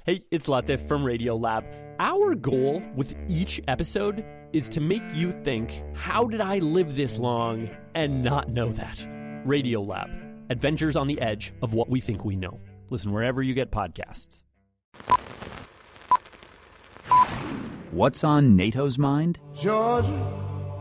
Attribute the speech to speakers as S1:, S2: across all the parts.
S1: Hey, it's Latif from Radiolab. Our goal with each episode is to make you think, how did I live this long and not know that? Radiolab, adventures on the edge of what we think we know. Listen wherever you get podcasts.
S2: What's on NATO's mind?
S3: Georgia,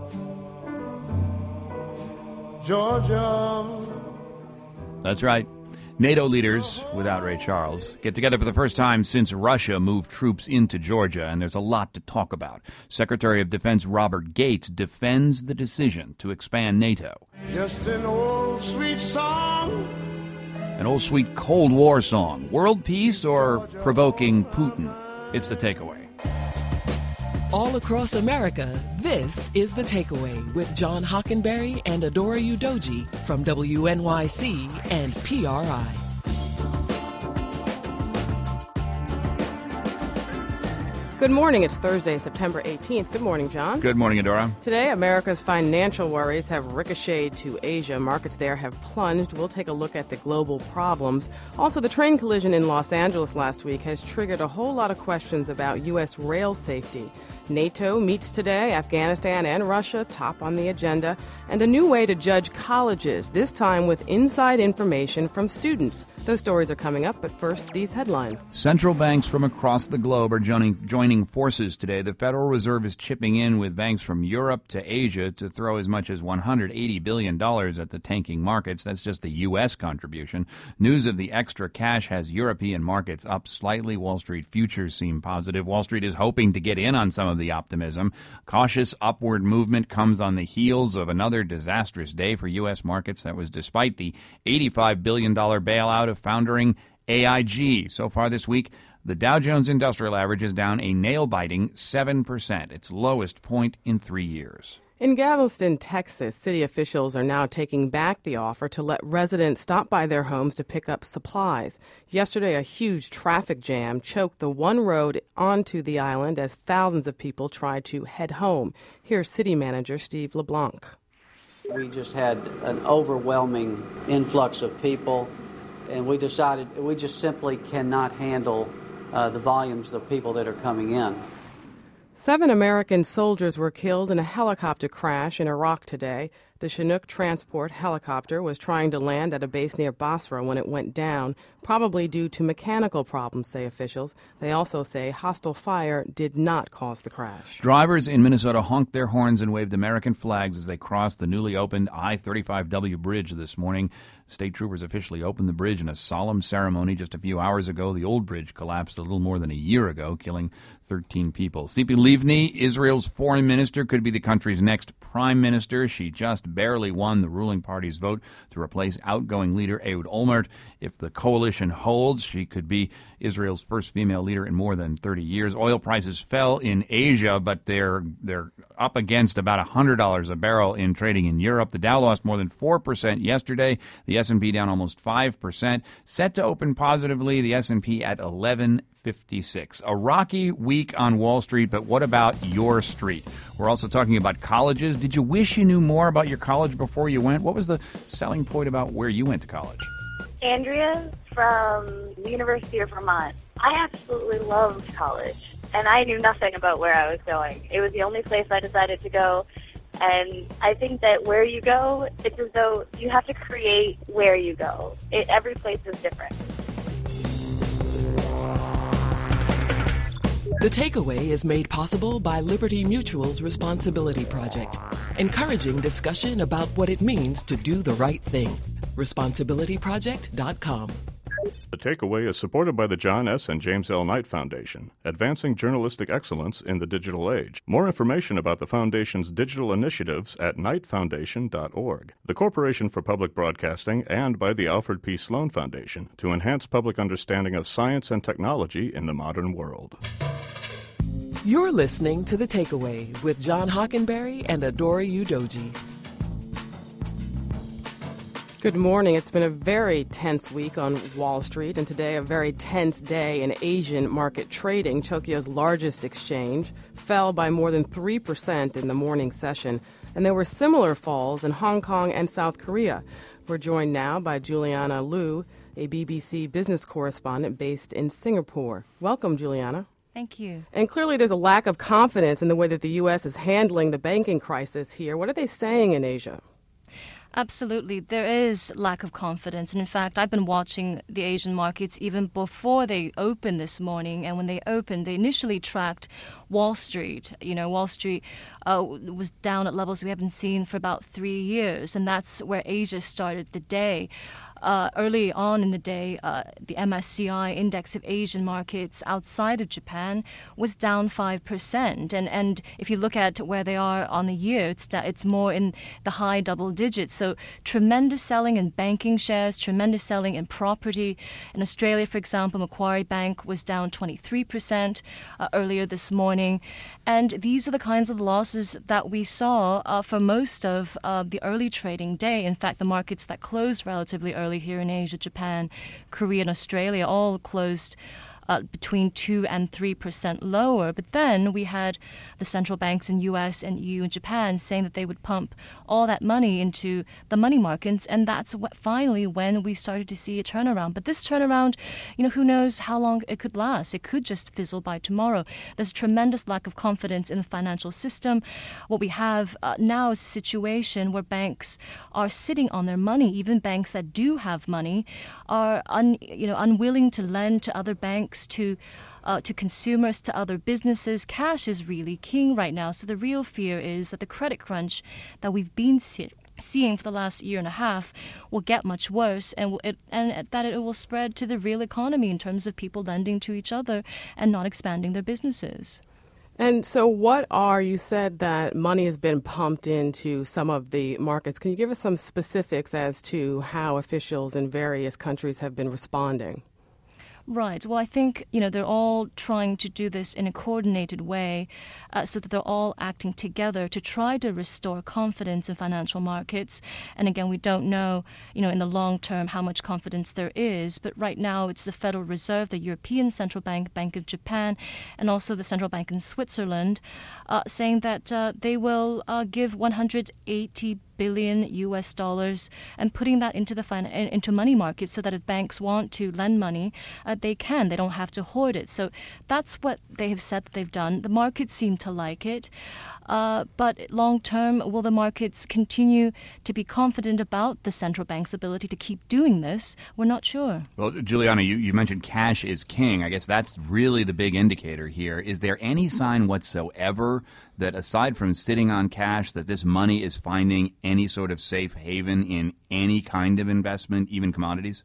S3: Georgia.
S2: That's right. NATO leaders, without Ray Charles, get together for the first time since Russia moved troops into Georgia, and there's a lot to talk about. Secretary of Defense Robert Gates defends the decision to expand NATO.
S3: Just an old sweet song.
S2: An old sweet Cold War song. World peace or provoking Putin? It's the takeaway.
S4: All across America, this is The Takeaway with John Hockenberry and Adora Udoji from WNYC and PRI.
S5: Good morning. It's Thursday, September 18th. Good morning, John.
S2: Good morning, Adora.
S5: Today, America's financial worries have ricocheted to Asia. Markets there have plunged. We'll take a look at the global problems. Also, the train collision in Los Angeles last week has triggered a whole lot of questions about U.S. rail safety. NATO meets today. Afghanistan and Russia top on the agenda. And a new way to judge colleges, this time with inside information from students. Those stories are coming up, but first, these headlines.
S2: Central banks from across the globe are joining forces today. The Federal Reserve is chipping in with banks from Europe to Asia to throw as much as $180 billion at the tanking markets. That's just the U.S. contribution. News of the extra cash has European markets up slightly. Wall Street futures seem positive. Wall Street is hoping to get in on some of the optimism. Cautious upward movement comes on the heels of another disastrous day for U.S. markets. That was despite the $85 billion bailout of foundering AIG. So far this week, the Dow Jones Industrial Average is down a nail-biting 7%, its lowest point in 3 years.
S5: In Galveston, Texas, city officials are now taking back the offer to let residents stop by their homes to pick up supplies. Yesterday, a huge traffic jam choked the one road onto the island as thousands of people tried to head home. Here's City Manager Steve LeBlanc.
S6: We just had an overwhelming influx of people, and we decided we just simply cannot handle the volumes of people that are coming in.
S5: 7 American soldiers were killed in a helicopter crash in Iraq today. The Chinook transport helicopter was trying to land at a base near Basra when it went down, probably due to mechanical problems, say officials. They also say hostile fire did not cause the crash.
S2: Drivers in Minnesota honked their horns and waved American flags as they crossed the newly opened I-35W bridge this morning. State troopers officially opened the bridge in a solemn ceremony just a few hours ago. The old bridge collapsed a little more than a year ago, killing 13 people. Tzipi Livni, Israel's foreign minister, could be the country's next prime minister. She just barely won the ruling party's vote to replace outgoing leader Ehud Olmert. If the coalition holds, she could be Israel's first female leader in more than 30 years. Oil prices fell in Asia, but they're up against about $100 a barrel in trading in Europe. The Dow lost more than 4% yesterday. The S&P down almost 5%. Set to open positively, the S&P at 1156. A rocky week on Wall Street, but what about your street? We're also talking about colleges. Did you wish you knew more about your college before you went? What was the selling point about where you went to college?
S7: Andrea from the University of Vermont. I absolutely loved college, and I knew nothing about where I was going. It was the only place I decided to go, and I think that where you go, it's as though you have to create where you go. Every place is different.
S4: The Takeaway is made possible by Liberty Mutual's Responsibility Project, encouraging discussion about what it means to do the right thing. ResponsibilityProject.com.
S8: The Takeaway is supported by the John S. and James L. Knight Foundation, advancing journalistic excellence in the digital age. More information about the Foundation's digital initiatives at knightfoundation.org. The Corporation for Public Broadcasting and by the Alfred P. Sloan Foundation to enhance public understanding of science and technology in the modern world.
S4: You're listening to The Takeaway with John Hockenberry and Adora Udoji.
S5: Good morning. It's been a very tense week on Wall Street, and today a very tense day in Asian market trading. Tokyo's largest exchange fell by more than 3% in the morning session, and there were similar falls in Hong Kong and South Korea. We're joined now by Juliana Liu, a BBC business correspondent based in Singapore. Welcome, Juliana.
S9: Thank you.
S5: And clearly there's a lack of confidence in the way that the U.S. is handling the banking crisis here. What are they saying in Asia?
S9: Absolutely. There is lack of confidence. And in fact, I've been watching the Asian markets even before they opened this morning. And when they opened, they initially tracked Wall Street. Wall Street was down at levels we haven't seen for about 3 years. And that's where Asia started the day. Early on in the day, the MSCI index of Asian markets outside of Japan was down 5%. And if you look at where they are on the year, it's more in the high double digits. So tremendous selling in banking shares, tremendous selling in property. In Australia, for example, Macquarie Bank was down 23% earlier this morning. And these are the kinds of losses that we saw for most of the early trading day. In fact, the markets that closed relatively early here in Asia, Japan, Korea, and Australia all closed between 2 and 3% lower. But then we had the central banks in U.S. and EU and Japan saying that they would pump all that money into the money markets, and that's finally when we started to see a turnaround. But this turnaround, who knows how long it could last? It could just fizzle by tomorrow. There's a tremendous lack of confidence in the financial system. What we have now is a situation where banks are sitting on their money. Even banks that do have money are unwilling to lend to other banks, to consumers, to other businesses. Cash is really king right now. So the real fear is that the credit crunch that we've been seeing for the last year and a half will get much worse, and that it will spread to the real economy in terms of people lending to each other and not expanding their businesses.
S5: And so you said that money has been pumped into some of the markets. Can you give us some specifics as to how officials in various countries have been responding?
S9: Right. Well, I think, they're all trying to do this in a coordinated way so that they're all acting together to try to restore confidence in financial markets. And again, we don't know, in the long term how much confidence there is. But right now, it's the Federal Reserve, the European Central Bank, Bank of Japan, and also the Central Bank in Switzerland saying that they will give $180 billion US dollars and putting that into money markets so that if banks want to lend money, they can. They don't have to hoard it. So that's what they have said that they've done. The markets seem to like it. But long term, will the markets continue to be confident about the central bank's ability to keep doing this? We're not sure.
S2: Well, Juliana, you mentioned cash is king. I guess that's really the big indicator here. Is there any sign whatsoever that aside from sitting on cash, that this money is finding any sort of safe haven in any kind of investment, even commodities?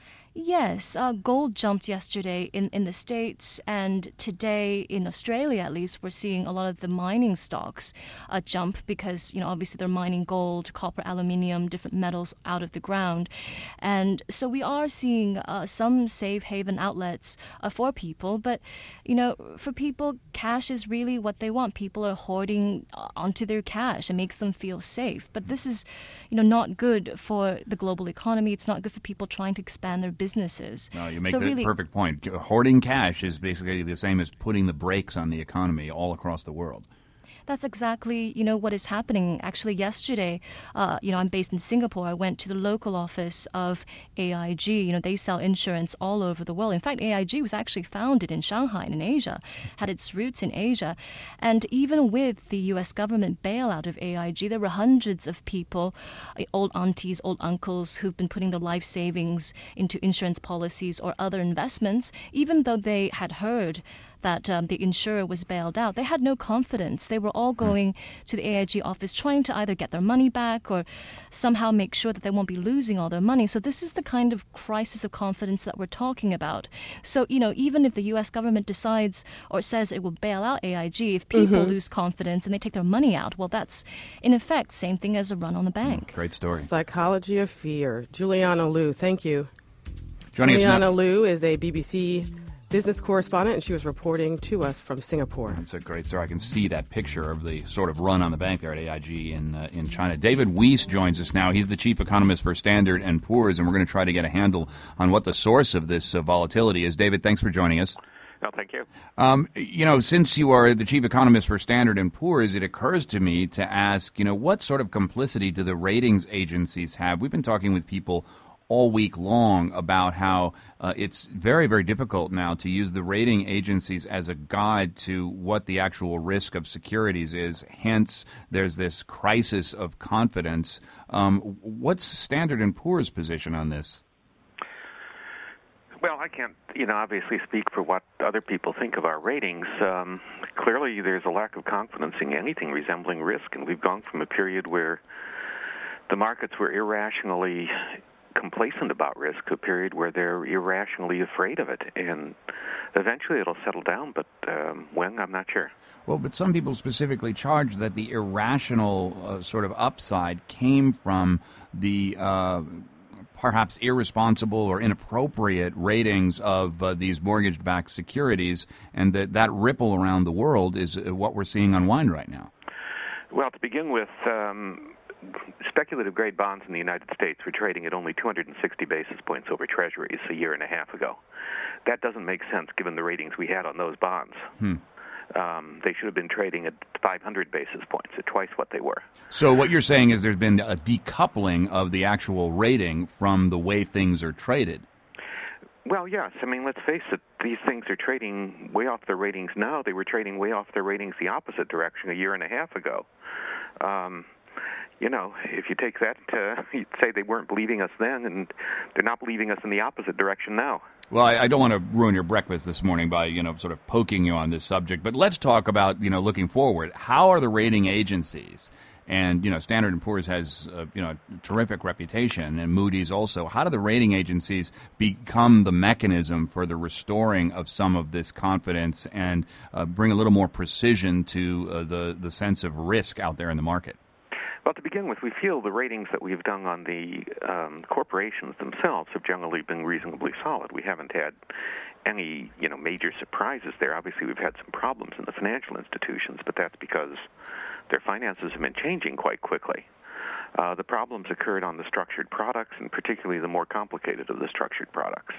S9: Yes, gold jumped yesterday in the States, and today in Australia, at least, we're seeing a lot of the mining stocks jump because, obviously they're mining gold, copper, aluminium, different metals out of the ground. And so we are seeing some safe haven outlets for people. But, for people, cash is really what they want. People are hoarding onto their cash. It makes them feel safe. But this is, not good for the global economy. It's not good for people trying to expand their businesses.
S2: No, you make the perfect point. Hoarding cash is basically the same as putting the brakes on the economy all across the world.
S9: That's exactly, what is happening. Actually, yesterday, I'm based in Singapore. I went to the local office of AIG. They sell insurance all over the world. In fact, AIG was actually founded in Shanghai in Asia, had its roots in Asia. And even with the U.S. government bailout of AIG, there were hundreds of people, old aunties, old uncles, who've been putting their life savings into insurance policies or other investments, even though they had heard that the insurer was bailed out. They had no confidence. They were all going to the AIG office trying to either get their money back or somehow make sure that they won't be losing all their money. So this is the kind of crisis of confidence that we're talking about. So, even if the U.S. government decides or says it will bail out AIG, if people lose confidence and they take their money out, well, that's in effect same thing as a run on the bank.
S2: Great story.
S5: Psychology of fear. Juliana Liu, thank you.
S2: Juliana
S5: Liu is a BBC business correspondent, and she was reporting to us from Singapore.
S2: It's a great story. I can see that picture of the sort of run on the bank there at AIG in China. David Weiss joins us now. He's the chief economist for Standard & Poor's, and we're going to try to get a handle on what the source of this volatility is. David, thanks for joining us.
S10: No, thank you.
S2: Since you are the chief economist for Standard & Poor's, it occurs to me to ask, what sort of complicity do the ratings agencies have? We've been talking with people all week long about how it's very, very difficult now to use the rating agencies as a guide to what the actual risk of securities is. Hence, there's this crisis of confidence. What's Standard & Poor's position on this?
S10: Well, I can't, obviously speak for what other people think of our ratings. Clearly, there's a lack of confidence in anything resembling risk, and we've gone from a period where the markets were irrationally complacent about risk to a period where they're irrationally afraid of it. And eventually it'll settle down, but when, I'm not sure.
S2: Well, but some people specifically charge that the irrational sort of upside came from the perhaps irresponsible or inappropriate ratings of these mortgage-backed securities, and that ripple around the world is what we're seeing unwind right now.
S10: Well, to begin with, speculative grade bonds in the United States were trading at only 260 basis points over treasuries a year and a half ago. That doesn't make sense given the ratings we had on those bonds. They should have been trading at 500 basis points, at twice what they were.
S2: So what you're saying is there's been a decoupling of the actual rating from the way things are traded.
S10: Well, yes. I mean, let's face it, these things are trading way off their ratings now. They were trading way off their ratings the opposite direction a year and a half ago. If you take that, you'd say they weren't believing us then, and they're not believing us in the opposite direction now.
S2: Well, I don't want to ruin your breakfast this morning by, sort of poking you on this subject, but let's talk about, looking forward. How are the rating agencies, and, Standard & Poor's has, a terrific reputation, and Moody's also. How do the rating agencies become the mechanism for the restoring of some of this confidence and bring a little more precision to the sense of risk out there in the market?
S10: Well, to begin with, we feel the ratings that we've done on the corporations themselves have generally been reasonably solid. We haven't had any, major surprises there. Obviously, we've had some problems in the financial institutions, but that's because their finances have been changing quite quickly. The problems occurred on the structured products, and particularly the more complicated of the structured products.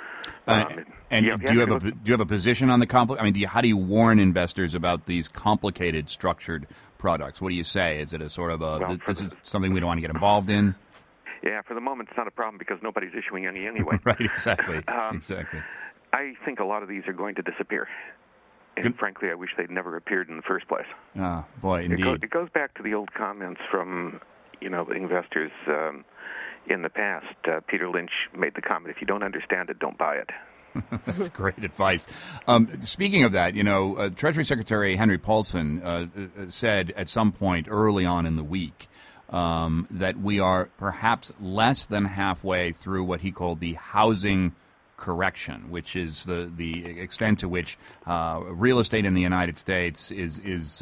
S2: Do you have a position on the how do you warn investors about these complicated structured products? What do you say? Is it a sort of this is something we don't want to get involved in?
S10: Yeah, for the moment it's not a problem because nobody's issuing any anyway.
S2: Right, exactly. Exactly.
S10: I think a lot of these are going to disappear. And frankly, I wish they'd never appeared in the first place.
S2: Ah, boy, indeed.
S10: It goes back to the old comments from investors in the past. Peter Lynch made the comment, if you don't understand it, don't buy it.
S2: That's great advice. Speaking of that, Treasury Secretary Henry Paulson said at some point early on in the week that we are perhaps less than halfway through what he called the housing correction, which is the extent to which real estate in the United States is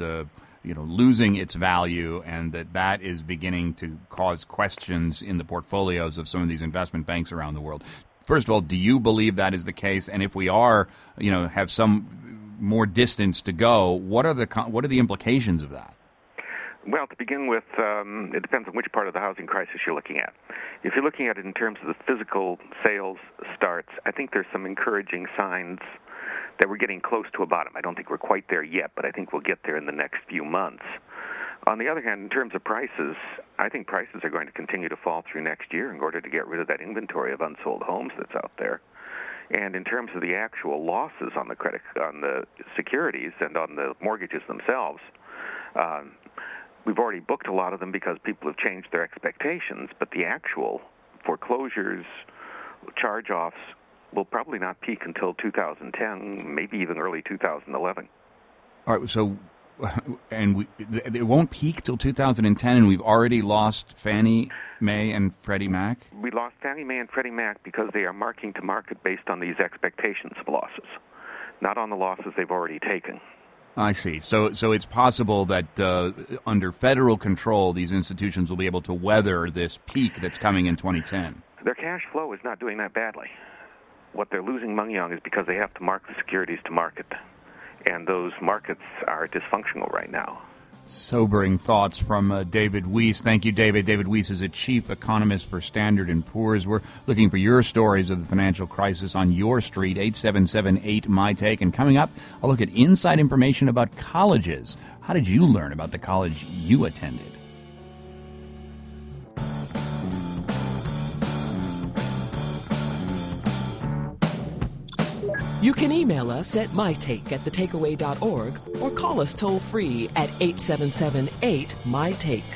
S2: losing its value, and that is beginning to cause questions in the portfolios of some of these investment banks around the world. First of all, do you believe that is the case? And if we are, have some more distance to go, what are the implications of that?
S10: Well, to begin with, it depends on which part of the housing crisis you're looking at. If you're looking at it in terms of the physical sales starts, I think there's some encouraging signs that we're getting close to a bottom. I don't think we're quite there yet, but I think we'll get there in the next few months. On the other hand, in terms of prices, I think prices are going to continue to fall through next year in order to get rid of that inventory of unsold homes that's out there. And in terms of the actual losses on the securities and on the mortgages themselves, we've already booked a lot of them because people have changed their expectations, but the actual foreclosures, charge-offs will probably not peak until 2010, maybe even early 2011.
S2: All right, so it won't peak till 2010, and we've already lost Fannie Mae and Freddie Mac?
S10: We lost Fannie Mae and Freddie Mac because they are marking to market based on these expectations of losses, not on the losses they've already taken.
S2: I see. So it's possible that under federal control, these institutions will be able to weather this peak that's coming in 2010.
S10: Their cash flow is not doing that badly. What they're losing money on is because they have to mark the securities to market, and those markets are dysfunctional right now.
S2: Sobering thoughts from David Weiss. Thank you, David. David Weiss is a chief economist for Standard & Poor's. We're looking for your stories of the financial crisis on your street, 877-8-MY-TAKE. And coming up, I'll look at inside information about colleges. How did you learn about the college you attended?
S4: You can email us at mytake@thetakeaway.org or call us toll-free at 877-8-MY-TAKE.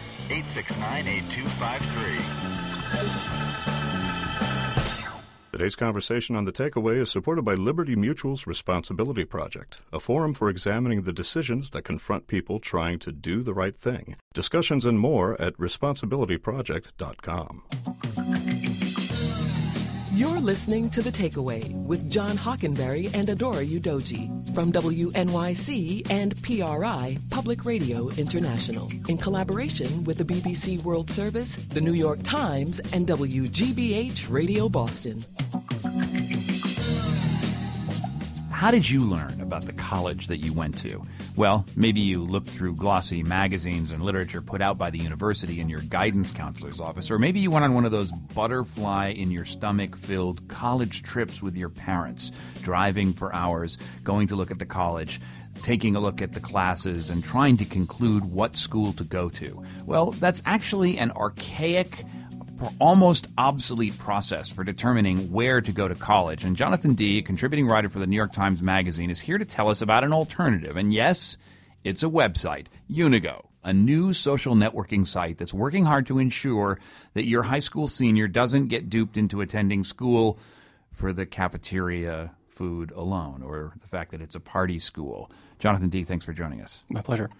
S11: 869-8253.
S8: Today's conversation on The Takeaway is supported by Liberty Mutual's Responsibility Project, a forum for examining the decisions that confront people trying to do the right thing. Discussions and more at responsibilityproject.com.
S4: You're listening to The Takeaway with John Hockenberry and Adora Udoji from WNYC and PRI, Public Radio International, in collaboration with the BBC World Service, the New York Times, and WGBH Radio Boston.
S2: How did you learn about the college that you went to? Well, maybe you looked through glossy magazines and literature put out by the university in your guidance counselor's office, or maybe you went on one of those butterfly-in-your-stomach-filled college trips with your parents, driving for hours, going to look at the college, taking a look at the classes, and trying to conclude what school to go to. Well, that's actually an archaic, almost obsolete process for determining where to go to college. And Jonathan Dee, a contributing writer for the New York Times Magazine, is here to tell us about an alternative. And yes, it's a website, Unigo, a new social networking site that's working hard to ensure that your high school senior doesn't get duped into attending school for the cafeteria food alone, or the fact that it's a party school. Jonathan Dee, thanks for joining us.
S12: My pleasure.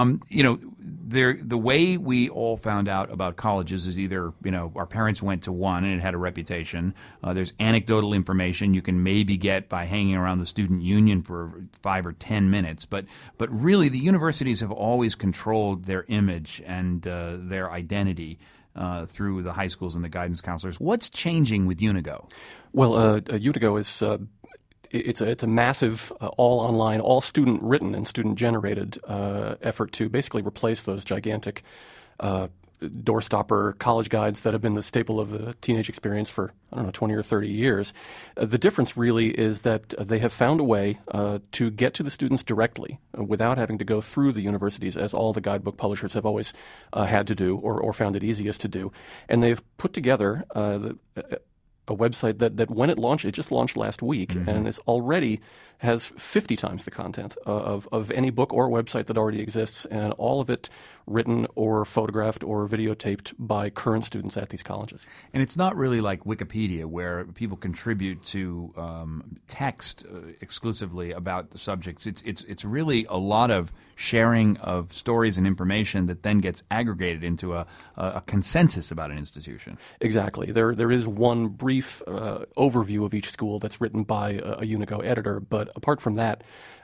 S2: The way we all found out about colleges is either, our parents went to one and it had a reputation. There's anecdotal information you can maybe get by hanging around the student union for 5 or 10 minutes. But really, the universities have always controlled their image and their identity through the high schools and the guidance counselors. What's changing with Unigo?
S12: Well, Unigo is it's a massive, all online, all student written and student generated effort to basically replace those gigantic doorstopper college guides that have been the staple of the teenage experience for 20 or 30 years. The difference really is that they have found a way to get to the students directly without having to go through the universities, as all the guidebook publishers have always had to do or found it easiest to do. And they've put together a website that when it launched, it just launched last week, and it's already has 50 times the content of any book or website that already exists, and all of it written or photographed or videotaped by current students at these colleges.
S2: And it's not really like Wikipedia, where people contribute to text exclusively about the subjects. It's really a lot of sharing of stories and information that then gets aggregated into a consensus about an institution.
S12: Exactly. There is one brief overview of each school that's written by a Unigo editor, but apart from that,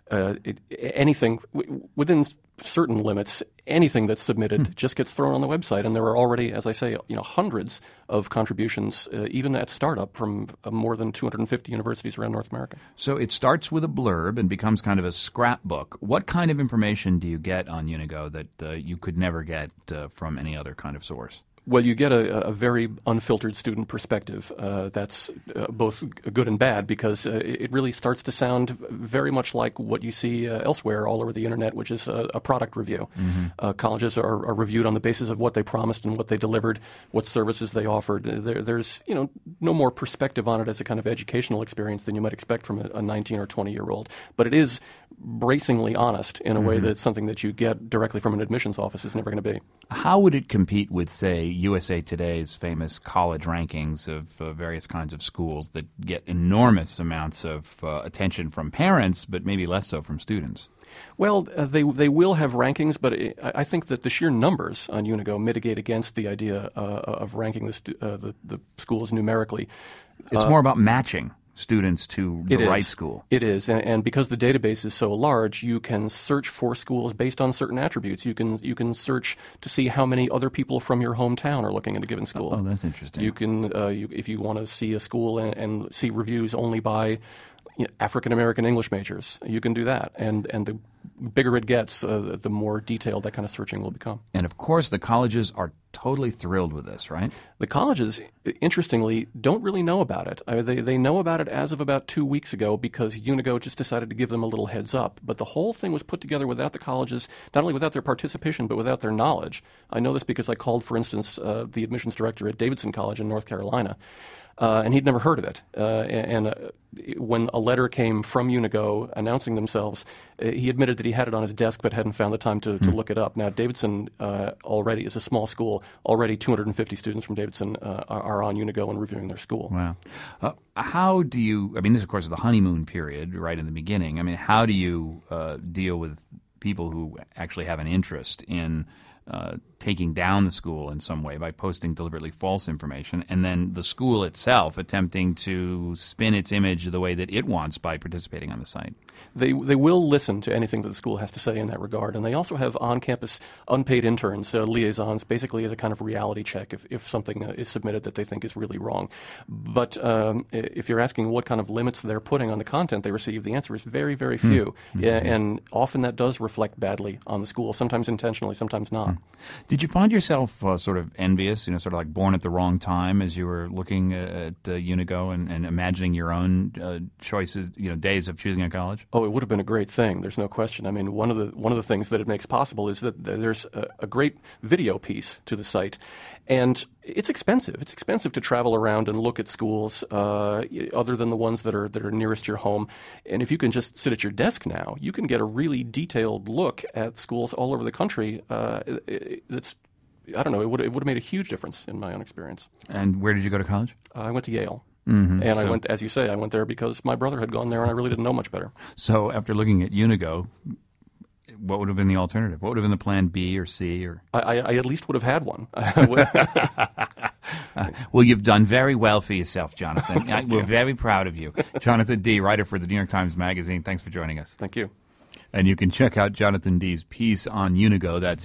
S12: anything within certain limits, anything that's submitted just gets thrown on the website, and there are already, as I say, hundreds of contributions, even at startup, from more than 250 universities around North America.
S2: So it starts with a blurb and becomes kind of a scrapbook. What kind of information do you get on Unigo that you could never get from any other kind of source?
S12: Well, you get a very unfiltered student perspective that's both good and bad, because it really starts to sound very much like what you see elsewhere all over the internet, which is a product review. Colleges are reviewed on the basis of what they promised and what they delivered, what services they offered. There's no more perspective on it as a kind of educational experience than you might expect from a 19 or 20-year-old. But it is bracingly honest in a way that's something that you get directly from an admissions office is never going to be.
S2: How would it compete with, say, USA Today's famous college rankings of various kinds of schools that get enormous amounts of attention from parents, but maybe less so from students?
S12: Well, they will have rankings, but I think that the sheer numbers on Unigo mitigate against the idea of ranking the schools numerically.
S2: It's more about matching students to the right school.
S12: It is, and because the database is so large, you can search for schools based on certain attributes. You can search to see how many other people from your hometown are looking at a given school.
S2: Oh, that's interesting.
S12: You can, if you want to see a school and see reviews only by African American English majors, you can do that, and the bigger it gets, the more detailed that kind of searching will become.
S2: And of course, the colleges are totally thrilled with this, right?
S12: The colleges, interestingly, don't really know about it. They know about it as of about 2 weeks ago because Unigo just decided to give them a little heads up. But the whole thing was put together without the colleges, not only without their participation, but without their knowledge. I know this because I called, for instance, the admissions director at Davidson College in North Carolina. and he'd never heard of it. When a letter came from Unigo announcing themselves, he admitted that he had it on his desk but hadn't found the time to look it up. Now, Davidson already is a small school. Already 250 students from Davidson are on Unigo and reviewing their school.
S2: Wow. How do you, I mean, this, of course, is the honeymoon period right in the beginning. I mean, how do you deal with people who actually have an interest in taking down the school in some way by posting deliberately false information, and then the school itself attempting to spin its image the way that it wants by participating on the site?
S12: They will listen to anything that the school has to say in that regard, and they also have on-campus unpaid interns, liaisons, basically as a kind of reality check if something is submitted that they think is really wrong. But if you're asking what kind of limits they're putting on the content they receive, the answer is very, very few, and often that does reflect badly on the school, sometimes intentionally, sometimes not.
S2: Did you find yourself sort of envious, sort of like born at the wrong time as you were looking at Unigo and imagining your own choices, days of choosing a college?
S12: Oh, it would have been a great thing. There's no question. I mean, one of the things that it makes possible is that there's a great video piece to the site, and it's expensive. It's expensive to travel around and look at schools other than the ones that are nearest your home. And if you can just sit at your desk now, you can get a really detailed look at schools all over the country. I don't know. It would have made a huge difference in my own experience.
S2: And where did you go to college?
S12: I went to Yale.
S2: Mm-hmm.
S12: And I went, as you say, I went there because my brother had gone there and I really didn't know much better.
S2: So after looking at Unigo, what would have been the alternative? What would have been the plan B or C? Or
S12: I at least would have had one.
S2: Well, you've done very well for yourself, Jonathan. We're very proud of you. Jonathan Dee, writer for the New York Times Magazine. Thanks for joining us.
S12: Thank you.
S2: And you can check out Jonathan Dee's piece on Unigo. That's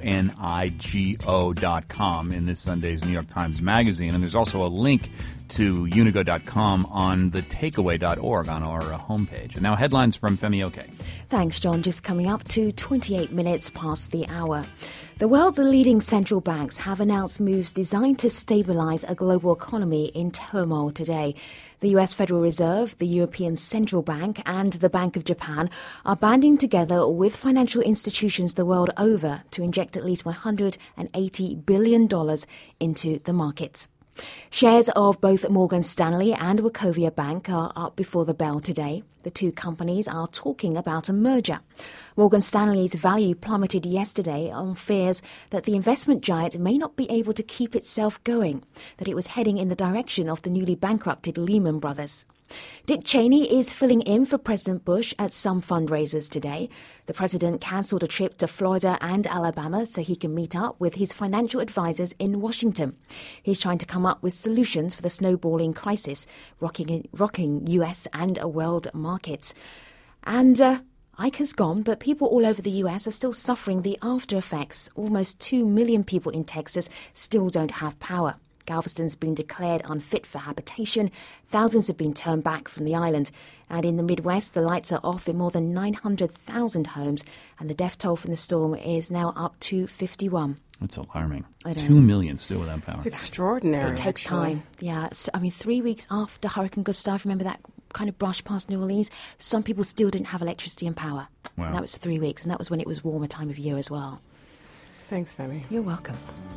S2: UNIGO.com in this Sunday's New York Times Magazine. And there's also a link to unigo.com on thetakeaway.org on our homepage. And now headlines from Femi Oke.
S11: Thanks, John. Just coming up to 28 minutes past the hour. The world's leading central banks have announced moves designed to stabilize a global economy in turmoil today. The US Federal Reserve, the European Central Bank, and the Bank of Japan are banding together with financial institutions the world over to inject at least $180 billion into the markets. Shares of both Morgan Stanley and Wachovia Bank are up before the bell today. The two companies are talking about a merger. Morgan Stanley's value plummeted yesterday on fears that the investment giant may not be able to keep itself going, that it was heading in the direction of the newly bankrupted Lehman Brothers. Dick Cheney is filling in for President Bush at some fundraisers today. The president cancelled a trip to Florida and Alabama so he can meet up with his financial advisors in Washington. He's trying to come up with solutions for the snowballing crisis rocking U.S. and world markets. And Ike has gone, but people all over the U.S. are still suffering the after effects. Almost 2 million people in Texas still don't have power. Galveston's been declared unfit for habitation. Thousands have been turned back from the island. And in the Midwest, the lights are off in more than 900,000 homes. And the death toll from the storm is now up to 51.
S2: That's alarming.
S11: It
S2: 2
S11: is.
S2: million still without power.
S5: It's extraordinary.
S11: It takes time. Yeah. So, 3 weeks after Hurricane Gustav, remember that kind of brushed past New Orleans? Some people still didn't have electricity and power.
S2: Wow.
S11: And that was 3 weeks. And that was when it was warmer time of year as well.
S5: Thanks, Femi.
S11: You're welcome.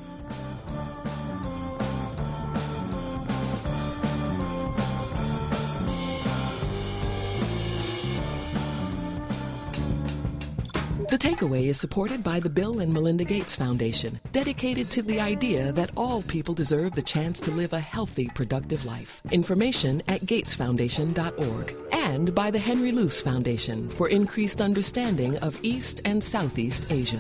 S4: The Takeaway is supported by the Bill and Melinda Gates Foundation, dedicated to the idea that all people deserve the chance to live a healthy, productive life. Information at gatesfoundation.org. And by the Henry Luce Foundation for increased understanding of East and Southeast Asia.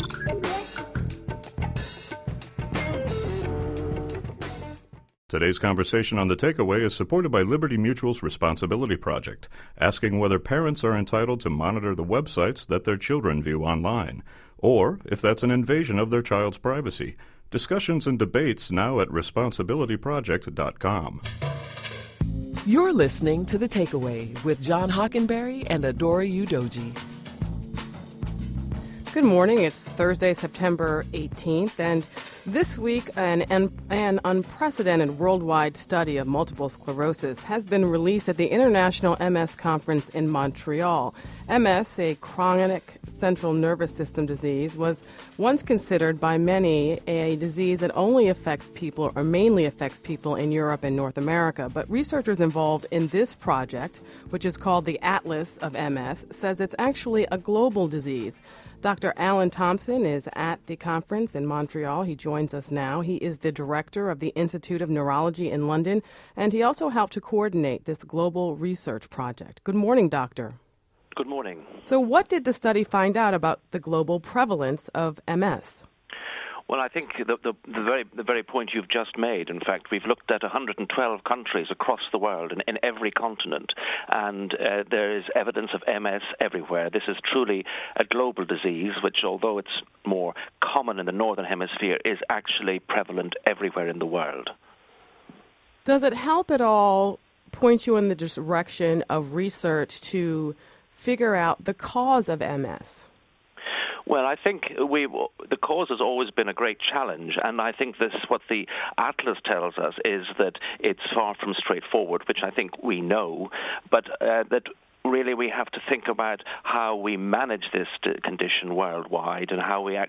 S8: Today's conversation on The Takeaway is supported by Liberty Mutual's Responsibility Project, asking whether parents are entitled to monitor the websites that their children view online, or if that's an invasion of their child's privacy. Discussions and debates now at responsibilityproject.com.
S4: You're listening to The Takeaway with John Hockenberry and Adora Udoji.
S5: Good morning. It's Thursday, September 18th, and This week, an unprecedented worldwide study of multiple sclerosis has been released at the International MS Conference in Montreal. MS, a chronic central nervous system disease, was once considered by many a disease that only affects people or mainly affects people in Europe and North America. But researchers involved in this project, which is called the Atlas of MS, says it's actually a global disease. Dr. Alan Thompson is at the conference in Montreal. He joins us now. He is the director of the Institute of Neurology in London, and he also helped to coordinate this global research project. Good morning, Doctor.
S13: Good morning.
S5: So what did the study find out about the global prevalence of MS?
S13: Well, I think the very point you've just made, in fact, we've looked at 112 countries across the world in every continent, and there is evidence of MS everywhere. This is truly a global disease, which, although it's more common in the Northern Hemisphere, is actually prevalent everywhere in the world.
S5: Does it help at all point you in the direction of research to figure out the cause of MS?
S13: Well, I think the cause has always been a great challenge, and I think what the Atlas tells us is that it's far from straightforward, which I think we know, but that really we have to think about how we manage this condition worldwide and how we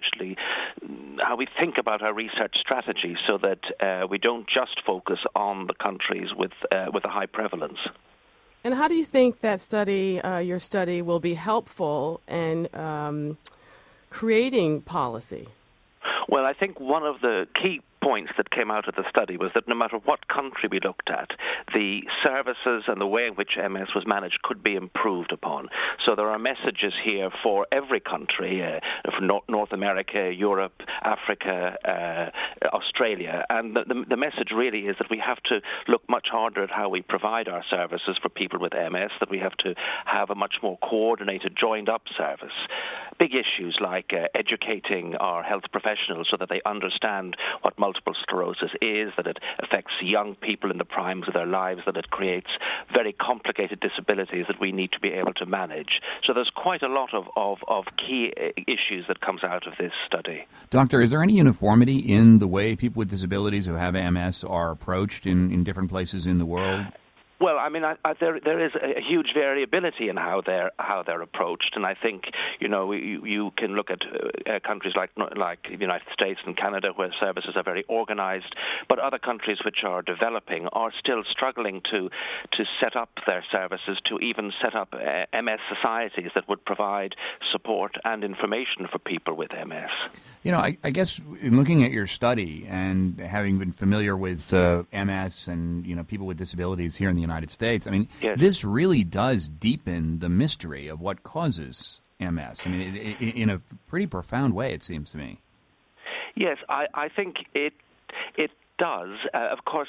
S13: think about our research strategy so that we don't just focus on the countries with a high prevalence.
S5: And how do you think that your study, will be helpful in creating policy?
S13: Well, I think one of the key points that came out of the study was that no matter what country we looked at, the services and the way in which MS was managed could be improved upon. So there are messages here for every country, for North America, Europe, Africa, Australia, and the message really is that we have to look much harder at how we provide our services for people with MS, that we have to have a much more coordinated, joined-up service. Big issues like educating our health professionals so that they understand what multiple sclerosis is, that it affects young people in the primes of their lives, that it creates very complicated disabilities that we need to be able to manage. So there's quite a lot of key issues that comes out of this study.
S2: Doctor, is there any uniformity in the way people with disabilities who have MS are approached in different places in the world?
S13: Well, I mean, there is a huge variability in how they're approached, and I think you can look at countries like the United States and Canada where services are very organized, but other countries which are developing are still struggling to set up their services, to even set up MS societies that would provide support and information for people with MS.
S2: I guess in looking at your study and having been familiar with MS and people with disabilities here in the United States, I mean, yes, this really does deepen the mystery of what causes MS. I mean, in a pretty profound way, it seems to me.
S13: Yes, I think it does. Of course,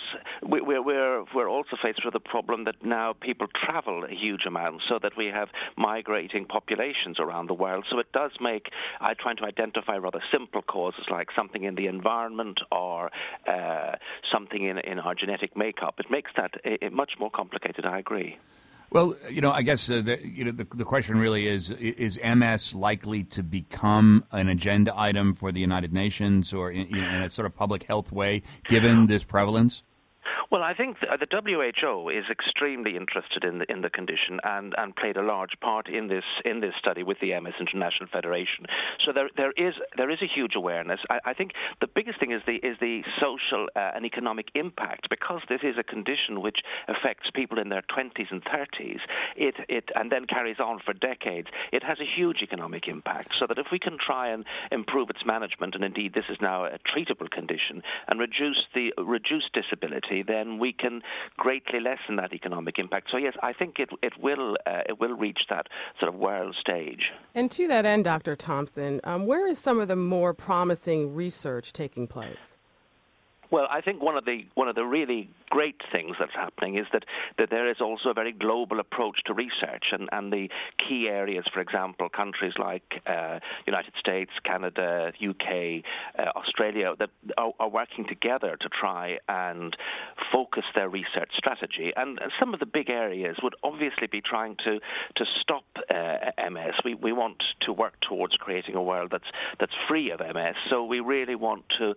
S13: we're also faced with the problem that now people travel a huge amount, so that we have migrating populations around the world. So it does make trying to identify rather simple causes like something in the environment or something in our genetic makeup. It makes that much more complicated. I agree.
S2: Well, I guess the question really is MS likely to become an agenda item for the United Nations or in a sort of public health way, given this prevalence?
S13: Well, I think the WHO is extremely interested in the condition and played a large part in this study with the MS International Federation. So there is a huge awareness. I think the biggest thing is the social and economic impact, because this is a condition which affects people in their 20s and 30s. It and then carries on for decades. It has a huge economic impact. So that if we can try and improve its management, and indeed this is now a treatable condition, and reduce disability, then we can greatly lessen that economic impact. So yes, I think it will reach that sort of world stage.
S5: And to that end, Dr. Thompson, where is some of the more promising research taking place?
S13: Well, I think one of the really great things that's happening is that there is also a very global approach to research, and the key areas, for example, countries like United States, Canada, UK, Australia, that are working together to try and focus their research strategy. And some of the big areas would obviously be trying to stop MS. We want to work towards creating a world that's free of MS. So we really want to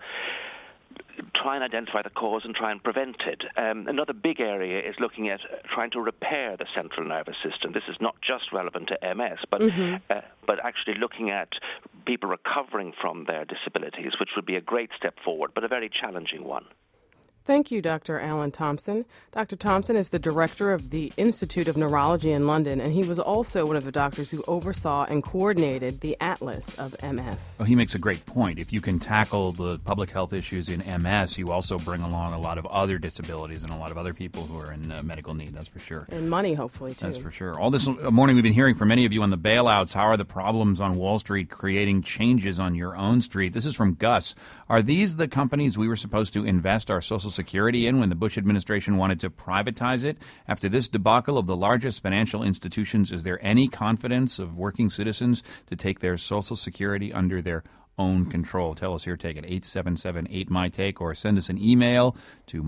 S13: try and identify the cause and try and prevent it. Another big area is looking at trying to repair the central nervous system. This is not just relevant to MS, but actually looking at people recovering from their disabilities, which would be a great step forward, but a very challenging one.
S5: Thank you, Dr. Alan Thompson. Dr. Thompson is the director of the Institute of Neurology in London, and he was also one of the doctors who oversaw and coordinated the Atlas of MS.
S2: Well, he makes a great point. If you can tackle the public health issues in MS, you also bring along a lot of other disabilities and a lot of other people who are in medical need, that's for sure.
S5: And money, hopefully, too.
S2: That's for sure. All this morning we've been hearing from many of you on the bailouts. How are the problems on Wall Street creating changes on your own street? This is from Gus. Are these the companies we were supposed to invest our Social Security in when the Bush administration wanted to privatize it? After this debacle of the largest financial institutions, is there any confidence of working citizens to take their Social Security under their own control? Tell us your take at 877-8MY-TAKE or send us an email to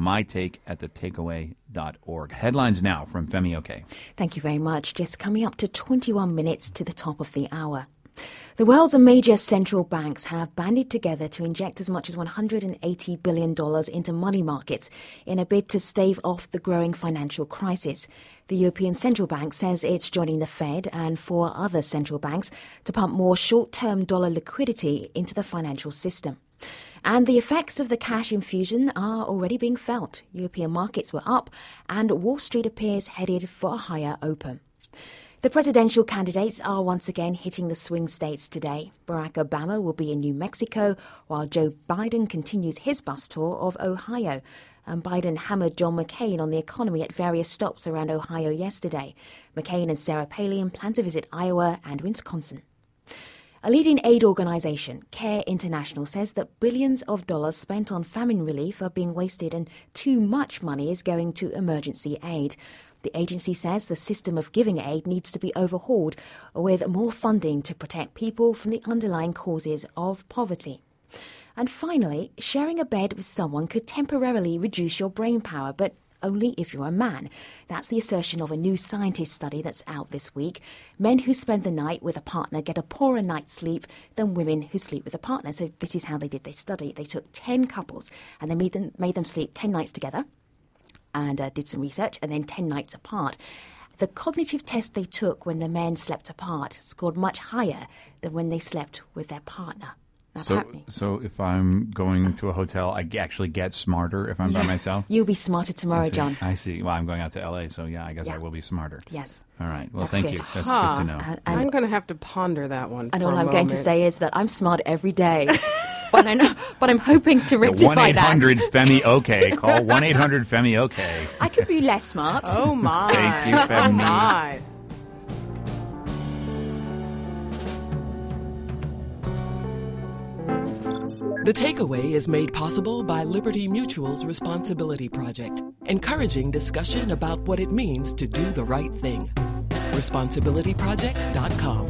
S2: mytake@thetakeaway.org. Headlines now from Femi Oke.
S11: Thank you very much. Just coming up to 21 minutes to the top of the hour. The world's major central banks have banded together to inject as much as $180 billion into money markets in a bid to stave off the growing financial crisis. The European Central Bank says it's joining the Fed and 4 other central banks to pump more short-term dollar liquidity into the financial system. And the effects of the cash infusion are already being felt. European markets were up and Wall Street appears headed for a higher open. The presidential candidates are once again hitting the swing states today. Barack Obama will be in New Mexico, while Joe Biden continues his bus tour of Ohio. And Biden hammered John McCain on the economy at various stops around Ohio yesterday. McCain and Sarah Palin plan to visit Iowa and Wisconsin. A leading aid organization, CARE International, says that billions of dollars spent on famine relief are being wasted and too much money is going to emergency aid. The agency says the system of giving aid needs to be overhauled with more funding to protect people from the underlying causes of poverty. And finally, sharing a bed with someone could temporarily reduce your brain power, but only if you're a man. That's the assertion of a new scientist study that's out this week. Men who spend the night with a partner get a poorer night's sleep than women who sleep with a partner. So this is how they did their study. They took 10 couples and they made them sleep 10 nights together. And did some research, and then 10 nights apart. The cognitive test they took when the men slept apart scored much higher than when they slept with their partner.
S2: So if I'm going to a hotel, I actually get smarter if I'm by myself?
S11: You'll be smarter tomorrow, John.
S2: I see. Well, I'm going out to L.A., so I guess I will be smarter.
S11: Yes.
S2: All right. Well,
S11: That's
S2: thank
S11: good.
S2: you. That's good to know.
S5: I'm going to have to ponder that one.
S11: And all I'm going to say is that I'm smart every day. But I'm hoping to rectify that.
S2: 1-800-FEMI OK. Call 1-800-FEMI OK.
S11: I could be less smart.
S5: Oh, my.
S2: Thank you, Femi.
S5: Oh, my.
S4: The Takeaway is made possible by Liberty Mutual's Responsibility Project, encouraging discussion about what it means to do the right thing. ResponsibilityProject.com.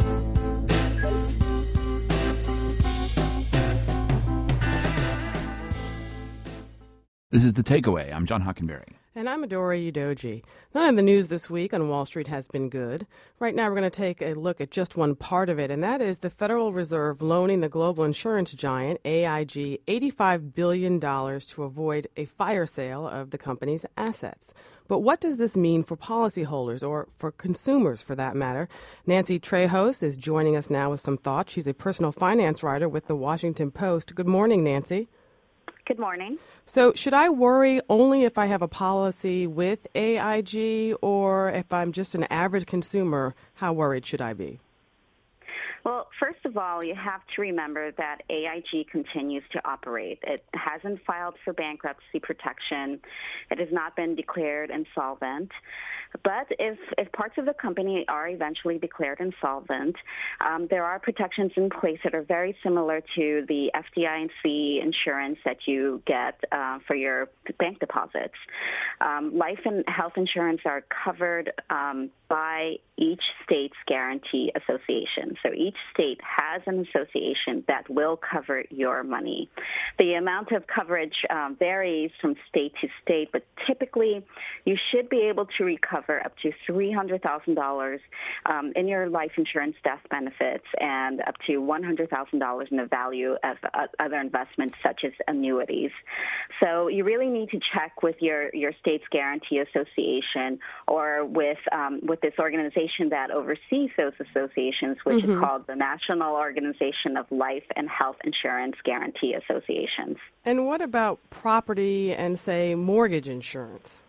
S2: This is The Takeaway. I'm John Hockenberry.
S5: And I'm Adora Udoji. None of the news this week on Wall Street has been good. Right now we're going to take a look at just one part of it, and that is the Federal Reserve loaning the global insurance giant, AIG, $85 billion to avoid a fire sale of the company's assets. But what does this mean for policyholders or for consumers, for that matter? Nancy Trejos is joining us now with some thoughts. She's a personal finance writer with The Washington Post. Good morning, Nancy.
S14: Good morning.
S5: So should I worry only if I have a policy with AIG, or if I'm just an average consumer, how worried should I be?
S14: Well, first of all, you have to remember that AIG continues to operate. It hasn't filed for bankruptcy protection. It has not been declared insolvent. But if parts of the company are eventually declared insolvent, there are protections in place that are very similar to the FDIC insurance that you get for your bank deposits. Life and health insurance are covered by each state's guarantee association. So each state has an association that will cover your money. The amount of coverage varies from state to state, but typically you should be able to recover cover up to $300,000 in your life insurance death benefits and up to $100,000 in the value of other investments such as annuities. So you really need to check with your state's guarantee association or with this organization that oversees those associations, which is called the National Organization of Life and Health Insurance Guarantee Associations.
S5: And what about property and, say, mortgage insurance?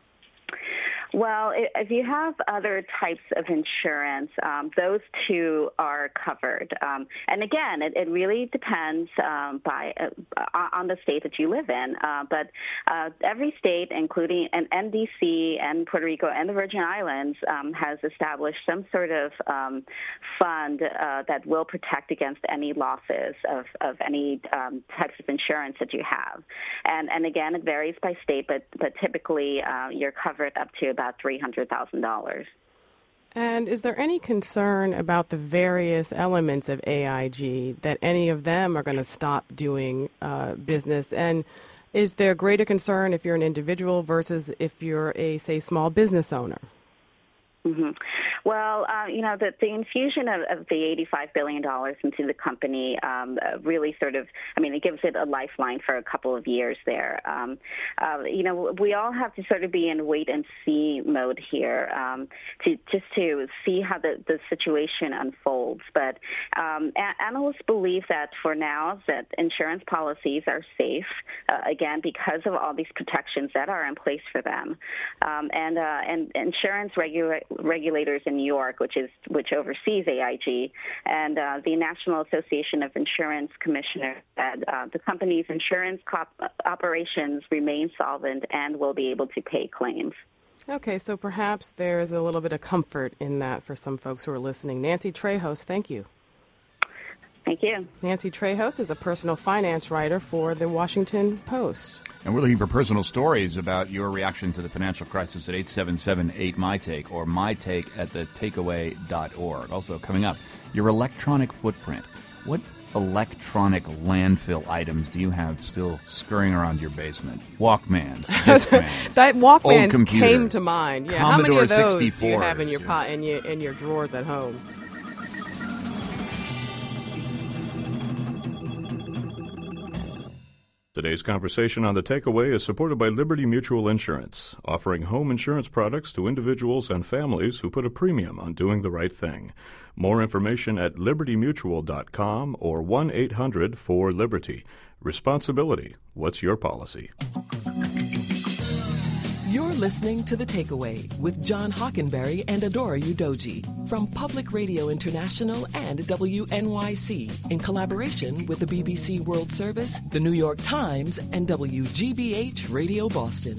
S14: Well, if you have other types of insurance, those two are covered. And again, it really depends on the state that you live in. But every state, including NDC and Puerto Rico and the Virgin Islands, has established some sort of fund that will protect against any losses of any types of insurance that you have. And again, it varies by state, but typically you're covered up to about $300,000.
S5: And is there any concern about the various elements of AIG that any of them are going to stop doing business? And is there greater concern if you're an individual versus if you're a, say, small business owner?
S14: Mm-hmm. Well, the infusion of the $85 billion into the company really it gives it a lifeline for a couple of years there. We all have to sort of be in wait-and-see mode here to see how the situation unfolds. But analysts believe that for now that insurance policies are safe, again, because of all these protections that are in place for them. And insurance regulators in New York, which oversees AIG, and the National Association of Insurance Commissioners said the company's insurance operations remain solvent and will be able to pay claims.
S5: Okay, so perhaps there's a little bit of comfort in that for some folks who are listening. Nancy Trejos, thank you.
S14: Thank you.
S5: Nancy Trejos is a personal finance writer for The Washington Post.
S2: And we're looking for personal stories about your reaction to the financial crisis at 877-8MyTake or mytake@thetakeaway.org. Also coming up, your electronic footprint. What electronic landfill items do you have still scurrying around your basement? Walkmans, Discmans,
S5: that Walkman
S2: old computers,
S5: came to mind. Yeah,
S2: Commodore
S5: how many of those
S2: 64s,
S5: do you have in your in your drawers at home?
S8: Today's conversation on The Takeaway is supported by Liberty Mutual Insurance, offering home insurance products to individuals and families who put a premium on doing the right thing. More information at libertymutual.com or 1-800-4-LIBERTY. Responsibility. What's your policy?
S4: You're listening to The Takeaway with John Hockenberry and Adora Udoji from Public Radio International and WNYC in collaboration with the BBC World Service, the New York Times, and WGBH Radio Boston.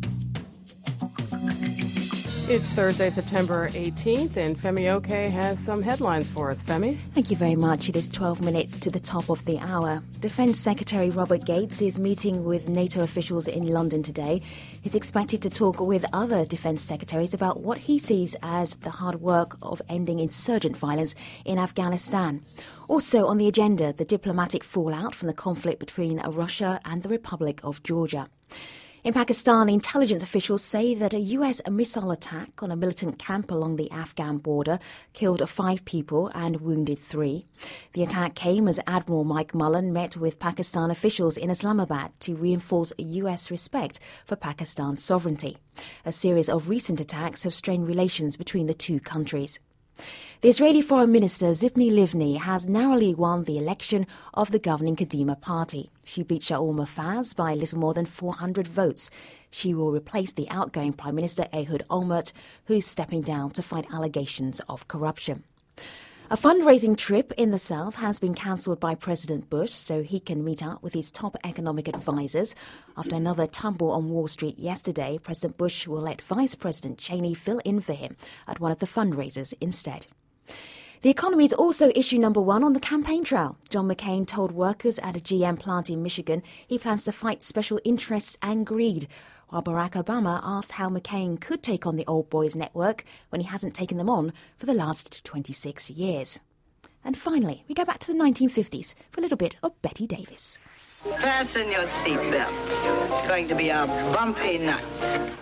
S5: It's Thursday, September 18th, and Femi Oke has some headlines for us. Femi?
S11: Thank you very much. It is 12 minutes to the top of the hour. Defense Secretary Robert Gates is meeting with NATO officials in London today. He's expected to talk with other defense secretaries about what he sees as the hard work of ending insurgent violence in Afghanistan. Also on the agenda, the diplomatic fallout from the conflict between Russia and the Republic of Georgia. In Pakistan, intelligence officials say that a U.S. missile attack on a militant camp along the Afghan border killed 5 people and wounded 3. The attack came as Admiral Mike Mullen met with Pakistan officials in Islamabad to reinforce U.S. respect for Pakistan's sovereignty. A series of recent attacks have strained relations between the two countries. The Israeli Foreign Minister Zipni Livni has narrowly won the election of the governing Kadima party. She beat Shaul Mofaz by a little more than 400 votes. She will replace the outgoing Prime Minister Ehud Olmert, who's stepping down to fight allegations of corruption. A fundraising trip in the South has been cancelled by President Bush so he can meet up with his top economic advisors. After another tumble on Wall Street yesterday, President Bush will let Vice President Cheney fill in for him at one of the fundraisers instead. The economy is also issue number 1 on the campaign trail. John McCain told workers at a GM plant in Michigan he plans to fight special interests and greed, while Barack Obama asked how McCain could take on the old boys network when he hasn't taken them on for the last 26 years. And finally, we go back to the 1950s for a little bit of Betty Davis.
S15: Fasten your seatbelts. It's going to be a bumpy night.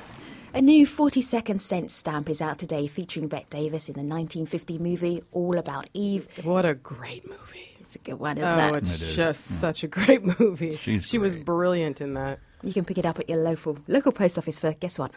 S11: A new 42nd cent stamp is out today featuring Bette Davis in the 1950 movie All About Eve.
S5: What a great movie.
S11: It's a good one, isn't it?
S5: It's just such a great movie. She was brilliant in that.
S11: You can pick it up at your local post office for, guess what,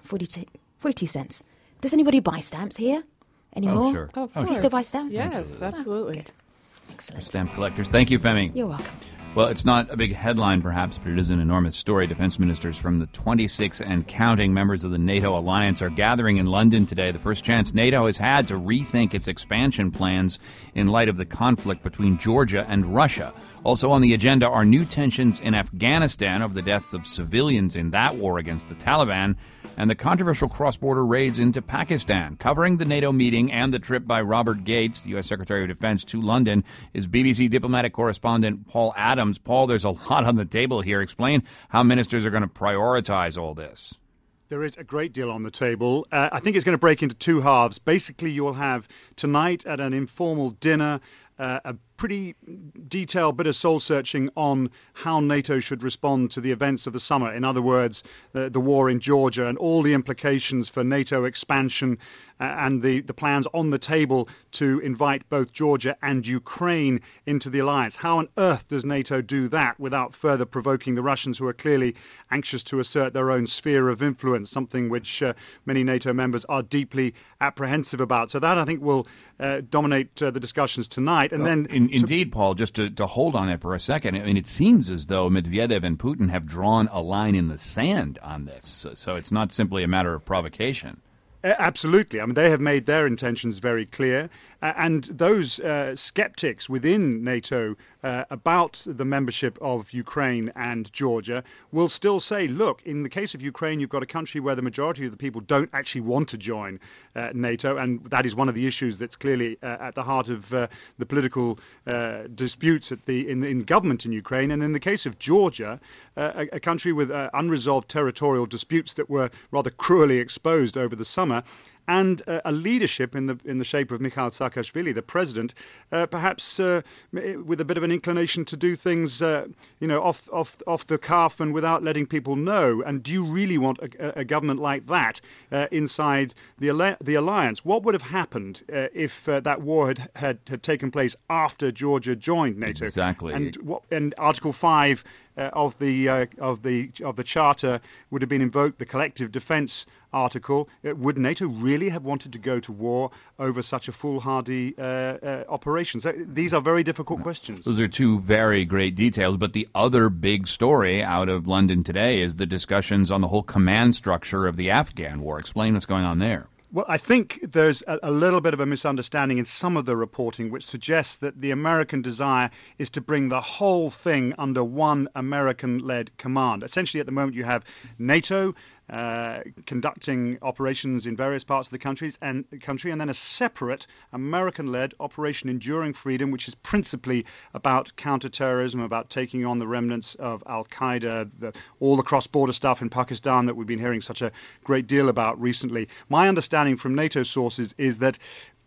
S11: 42 cents. Does anybody buy stamps here anymore?
S2: Oh, sure.
S5: Of course.
S11: You still buy stamps?
S5: Yes, absolutely.
S11: Good. Excellent.
S2: Stamp collectors. Thank you, Femi.
S11: You're welcome.
S2: Well, it's not a big headline, perhaps, but it is an enormous story. Defense ministers from the 26 and counting members of the NATO alliance are gathering in London today, the first chance NATO has had to rethink its expansion plans in light of the conflict between Georgia and Russia. Also on the agenda are new tensions in Afghanistan over the deaths of civilians in that war against the Taliban, and the controversial cross-border raids into Pakistan. Covering the NATO meeting and the trip by Robert Gates, the U.S. Secretary of Defense, to London is BBC diplomatic correspondent Paul Adams. Paul, there's a lot on the table here. Explain how ministers are going to prioritize all this.
S15: There is a great deal on the table. I think it's going to break into two halves. Basically, you'll have tonight at an informal dinner a pretty detailed bit of soul-searching on how NATO should respond to the events of the summer. In other words, the war in Georgia and all the implications for NATO expansion and the plans on the table to invite both Georgia and Ukraine into the alliance. How on earth does NATO do that without further provoking the Russians, who are clearly anxious to assert their own sphere of influence, something which many NATO members are deeply apprehensive about? So that, I think, will dominate the discussions tonight. And then,
S2: indeed, Paul, just to hold on it for a second, I mean, it seems as though Medvedev and Putin have drawn a line in the sand on this. So it's not simply a matter of provocation.
S15: Absolutely. I mean, they have made their intentions very clear. And those skeptics within NATO about the membership of Ukraine and Georgia will still say, look, in the case of Ukraine, you've got a country where the majority of the people don't actually want to join NATO. And that is one of the issues that's clearly at the heart of the political disputes in government in Ukraine. And in the case of Georgia, a country with unresolved territorial disputes that were rather cruelly exposed over the summer, and a leadership in the shape of Mikhail Saakashvili, the president, perhaps with a bit of an inclination to do things, off the cuff and without letting people know. And do you really want a government like that inside the alliance? What would have happened if that war had taken place after Georgia joined NATO?
S2: Exactly.
S15: And Article 5 of the charter would have been invoked, the collective defence article. Would NATO really have wanted to go to war over such a foolhardy operation? So these are very difficult questions.
S2: Those are two very great details, but the other big story out of London today is the discussions on the whole command structure of the Afghan war. Explain what's going on there.
S15: Well, I think there's a little bit of a misunderstanding in some of the reporting which suggests that the American desire is to bring the whole thing under one American-led command. Essentially, at the moment, you have NATO conducting operations in various parts of the country, and then a separate American-led Operation Enduring Freedom, which is principally about counterterrorism, about taking on the remnants of Al-Qaeda, all the cross-border stuff in Pakistan that we've been hearing such a great deal about recently. My understanding from NATO sources is that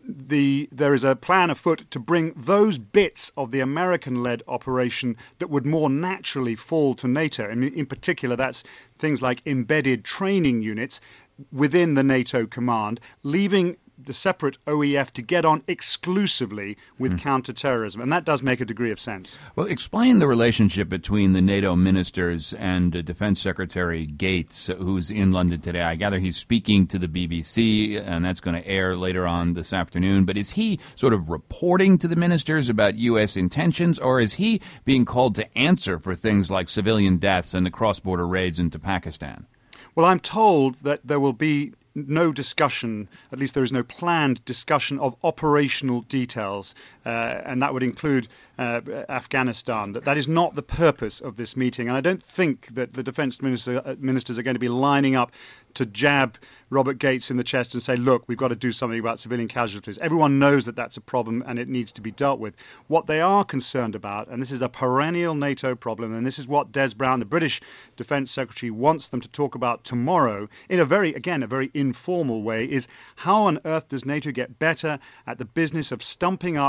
S15: there is a plan afoot to bring those bits of the American-led operation that would more naturally fall to NATO. And in particular, that's things like embedded training units within the NATO command, leaving the separate OEF to get on exclusively with counterterrorism. And that does make a degree of sense.
S2: Well, explain the relationship between the NATO ministers and Defense Secretary Gates, who's in London today. I gather he's speaking to the BBC, and that's going to air later on this afternoon. But is he sort of reporting to the ministers about U.S. intentions, or is he being called to answer for things like civilian deaths and the cross-border raids into Pakistan?
S15: Well, I'm told that there will be no discussion, at least there is no planned discussion of operational details, and that would include Afghanistan. That is not the purpose of this meeting, and I don't think that the defense ministers are going to be lining up to jab Robert Gates in the chest and say, look, we've got to do something about civilian casualties. Everyone knows that that's a problem and it needs to be dealt with. What they are concerned about, and this is a perennial NATO problem, and this is what Des Brown, the British Defence Secretary, wants them to talk about tomorrow in a very informal way, is how on earth does NATO get better at the business of stumping up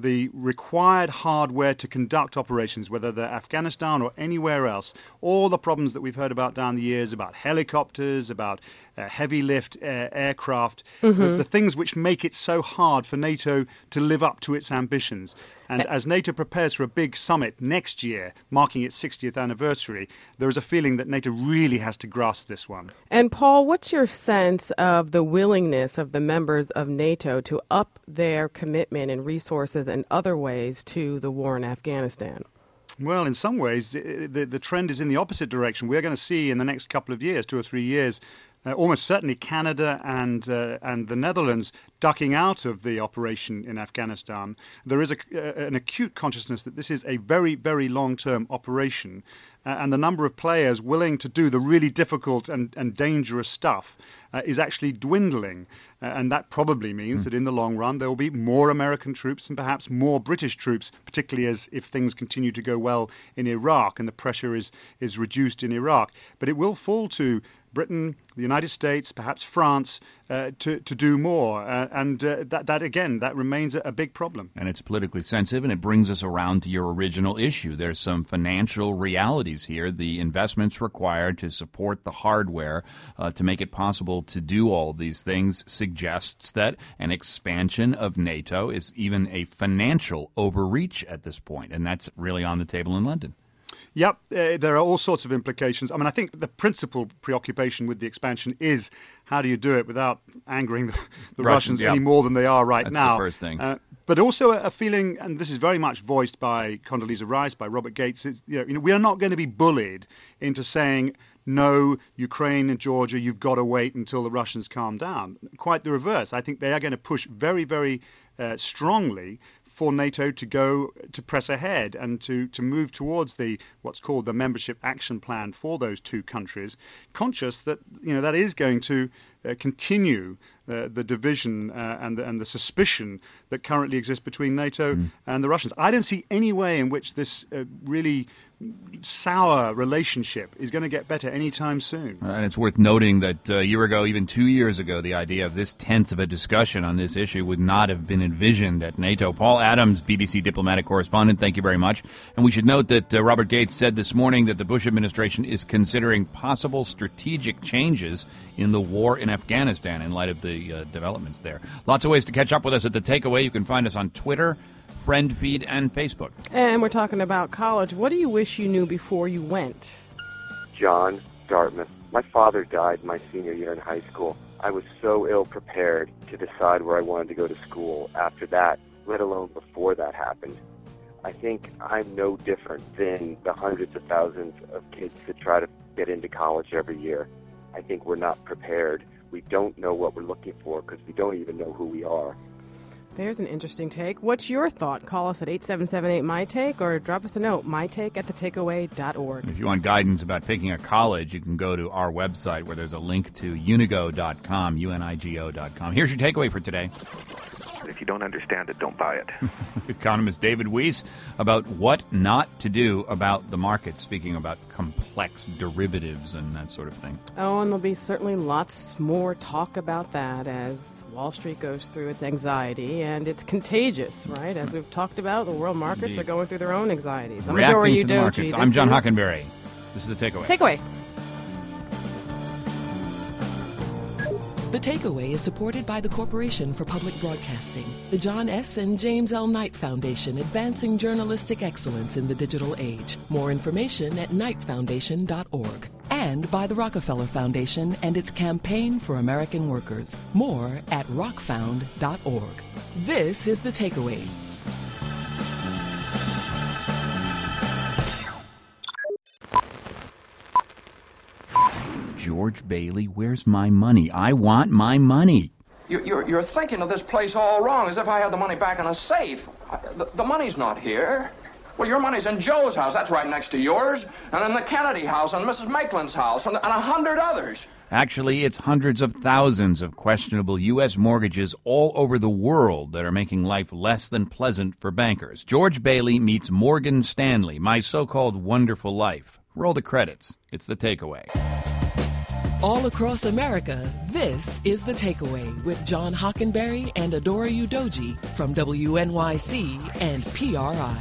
S15: the required hardware to conduct operations, whether they're Afghanistan or anywhere else, all the problems that we've heard about down the years, about helicopters, about heavy lift aircraft, the things which make it so hard for NATO to live up to its ambitions. And as NATO prepares for a big summit next year, marking its 60th anniversary, there is a feeling that NATO really has to grasp this one.
S5: And Paul, what's your sense of the willingness of the members of NATO to up their commitment and resources in other ways to the war in Afghanistan?
S15: Well, in some ways, the trend is in the opposite direction. We're going to see in the next couple of years, 2 or 3 years, almost certainly Canada and the Netherlands ducking out of the operation in Afghanistan. There is an acute consciousness that this is a very, very long-term operation, and the number of players willing to do the really difficult and dangerous stuff is actually dwindling. And that probably means that in the long run there will be more American troops and perhaps more British troops, particularly if things continue to go well in Iraq and the pressure is reduced in Iraq. But it will fall to Britain, the United States, perhaps France, to do more. That remains a big problem.
S2: And it's politically sensitive, and it brings us around to your original issue. There's some financial realities here. The investments required to support the hardware to make it possible to do all these things suggests that an expansion of NATO is even a financial overreach at this point, and that's really on the table in London.
S15: Yep, there are all sorts of implications. I mean, I think the principal preoccupation with the expansion is how do you do it without angering the Russians any more than they are right now.
S2: That's the first thing.
S15: But also a feeling, and this is very much voiced by Condoleezza Rice, by Robert Gates, is, we are not going to be bullied into saying, no, Ukraine and Georgia, you've got to wait until the Russians calm down. Quite the reverse. I think they are going to push very, very strongly for NATO to press ahead and to move towards what's called the membership action plan for those two countries, conscious that that is going to continue the division and the suspicion that currently exists between NATO and the Russians. I don't see any way in which this really sour relationship is going to get better anytime soon.
S2: And it's worth noting that a year ago, even 2 years ago, the idea of this tense of a discussion on this issue would not have been envisioned at NATO. Paul Adams, BBC diplomatic correspondent, thank you very much. And we should note that Robert Gates said this morning that the Bush administration is considering possible strategic changes in the war in Afghanistan in light of the developments there. Lots of ways to catch up with us at The Takeaway. You can find us on Twitter, Friend Feed, and Facebook.
S5: And we're talking about college. What do you wish you knew before you went?
S16: John, Dartmouth. My father died my senior year in high school. I was so ill-prepared to decide where I wanted to go to school after that, let alone before that happened. I think I'm no different than the hundreds of thousands of kids that try to get into college every year. I think we're not prepared. We don't know what we're looking for because we don't even know who we are.
S5: There's an interesting take. What's your thought? Call us at 877-8-MY-TAKE or drop us a note, mytake@thetakeaway.org.
S2: If you want guidance about picking a college, you can go to our website where there's a link to unigo.com, unigo.com. Here's your takeaway for today.
S10: If you don't understand it, don't buy it.
S2: Economist David Weiss about what not to do about the market, speaking about complex derivatives and that sort of thing.
S5: Oh, and there'll be certainly lots more talk about that as Wall Street goes through its anxiety, and it's contagious, right? As we've talked about, the world markets are going through their own anxieties. I'm
S2: Reacting to the markets. I'm John Hockenberry. This is The Takeaway.
S5: Takeaway.
S4: The Takeaway is supported by the Corporation for Public Broadcasting, the John S. and James L. Knight Foundation, advancing journalistic excellence in the digital age. More information at knightfoundation.org. And by the Rockefeller Foundation and its Campaign for American Workers. More at rockfound.org. This is The Takeaway.
S2: George Bailey, where's my money? I want my money.
S17: You're thinking of this place all wrong, as if I had the money back in a safe. The money's not here. Well, your money's in Joe's house. That's right next to yours. And in the Kennedy house, and Mrs. Maitland's house, and 100 others.
S2: Actually, it's hundreds of thousands of questionable U.S. mortgages all over the world that are making life less than pleasant for bankers. George Bailey meets Morgan Stanley, My So-Called Wonderful Life. Roll the credits. It's The Takeaway.
S4: All across America, this is The Takeaway with John Hockenberry and Adora Udoji from WNYC and PRI.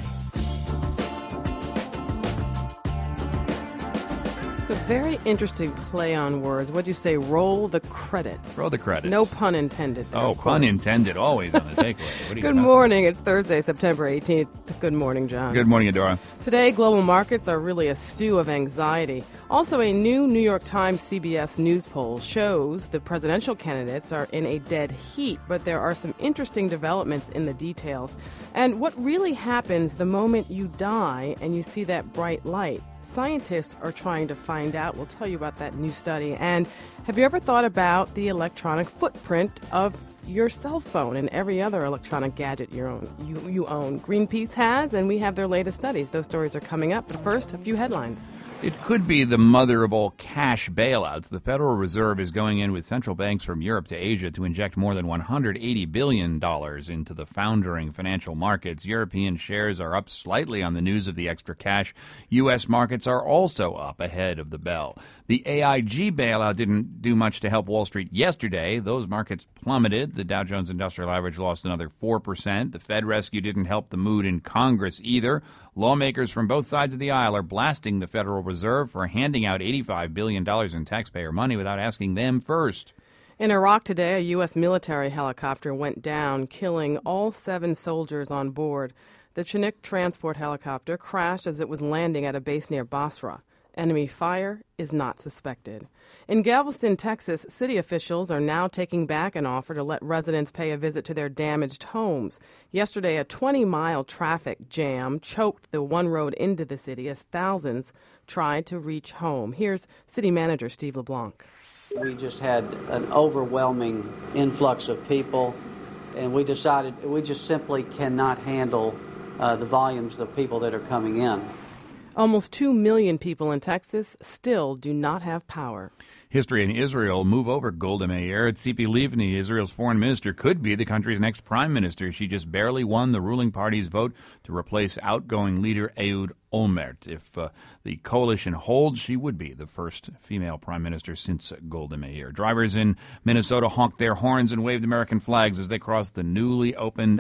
S5: So very interesting play on words. What do you say? Roll the credits.
S2: Roll the credits.
S5: No pun intended.
S2: Oh, pun intended always on The Takeaway.
S5: Good morning. It's Thursday, September 18th. Good morning, John.
S2: Good morning, Adora.
S5: Today, global markets are really a stew of anxiety. Also, a new New York Times CBS News poll shows the presidential candidates are in a dead heat, but there are some interesting developments in the details. And what really happens the moment you die and you see that bright light? Scientists are trying to find out. We'll tell you about that new study. And have you ever thought about the electronic footprint of your cell phone and every other electronic gadget you own? Greenpeace has, and we have their latest studies. Those stories are coming up. But first, a few headlines.
S2: It could be the mother of all cash bailouts. The Federal Reserve is going in with central banks from Europe to Asia to inject more than $180 billion into the foundering financial markets. European shares are up slightly on the news of the extra cash. U.S. markets are also up ahead of the bell. The AIG bailout didn't do much to help Wall Street yesterday. Those markets plummeted. The Dow Jones Industrial Average lost another 4%. The Fed rescue didn't help the mood in Congress either. Lawmakers from both sides of the aisle are blasting the Federal Reserve for handing out $85 billion in taxpayer money without asking them first.
S5: In Iraq today, a U.S. military helicopter went down, killing all 7 soldiers on board. The Chinook transport helicopter crashed as it was landing at a base near Basra. Enemy fire is not suspected. In Galveston, Texas, city officials are now taking back an offer to let residents pay a visit to their damaged homes. Yesterday, a 20-mile traffic jam choked the one road into the city as thousands tried to reach home. Here's City Manager Steve LeBlanc.
S6: We just had an overwhelming influx of people, and we decided we just simply cannot handle the volumes of people that are coming in.
S5: Almost 2 million people in Texas still do not have power.
S2: History in Israel move over Golda Meir. Tzipi Livni, Israel's foreign minister, could be the country's next prime minister. She just barely won the ruling party's vote to replace outgoing leader Ehud Olmert. If the coalition holds, she would be the first female prime minister since Golda Meir. Drivers in Minnesota honked their horns and waved American flags as they crossed the newly opened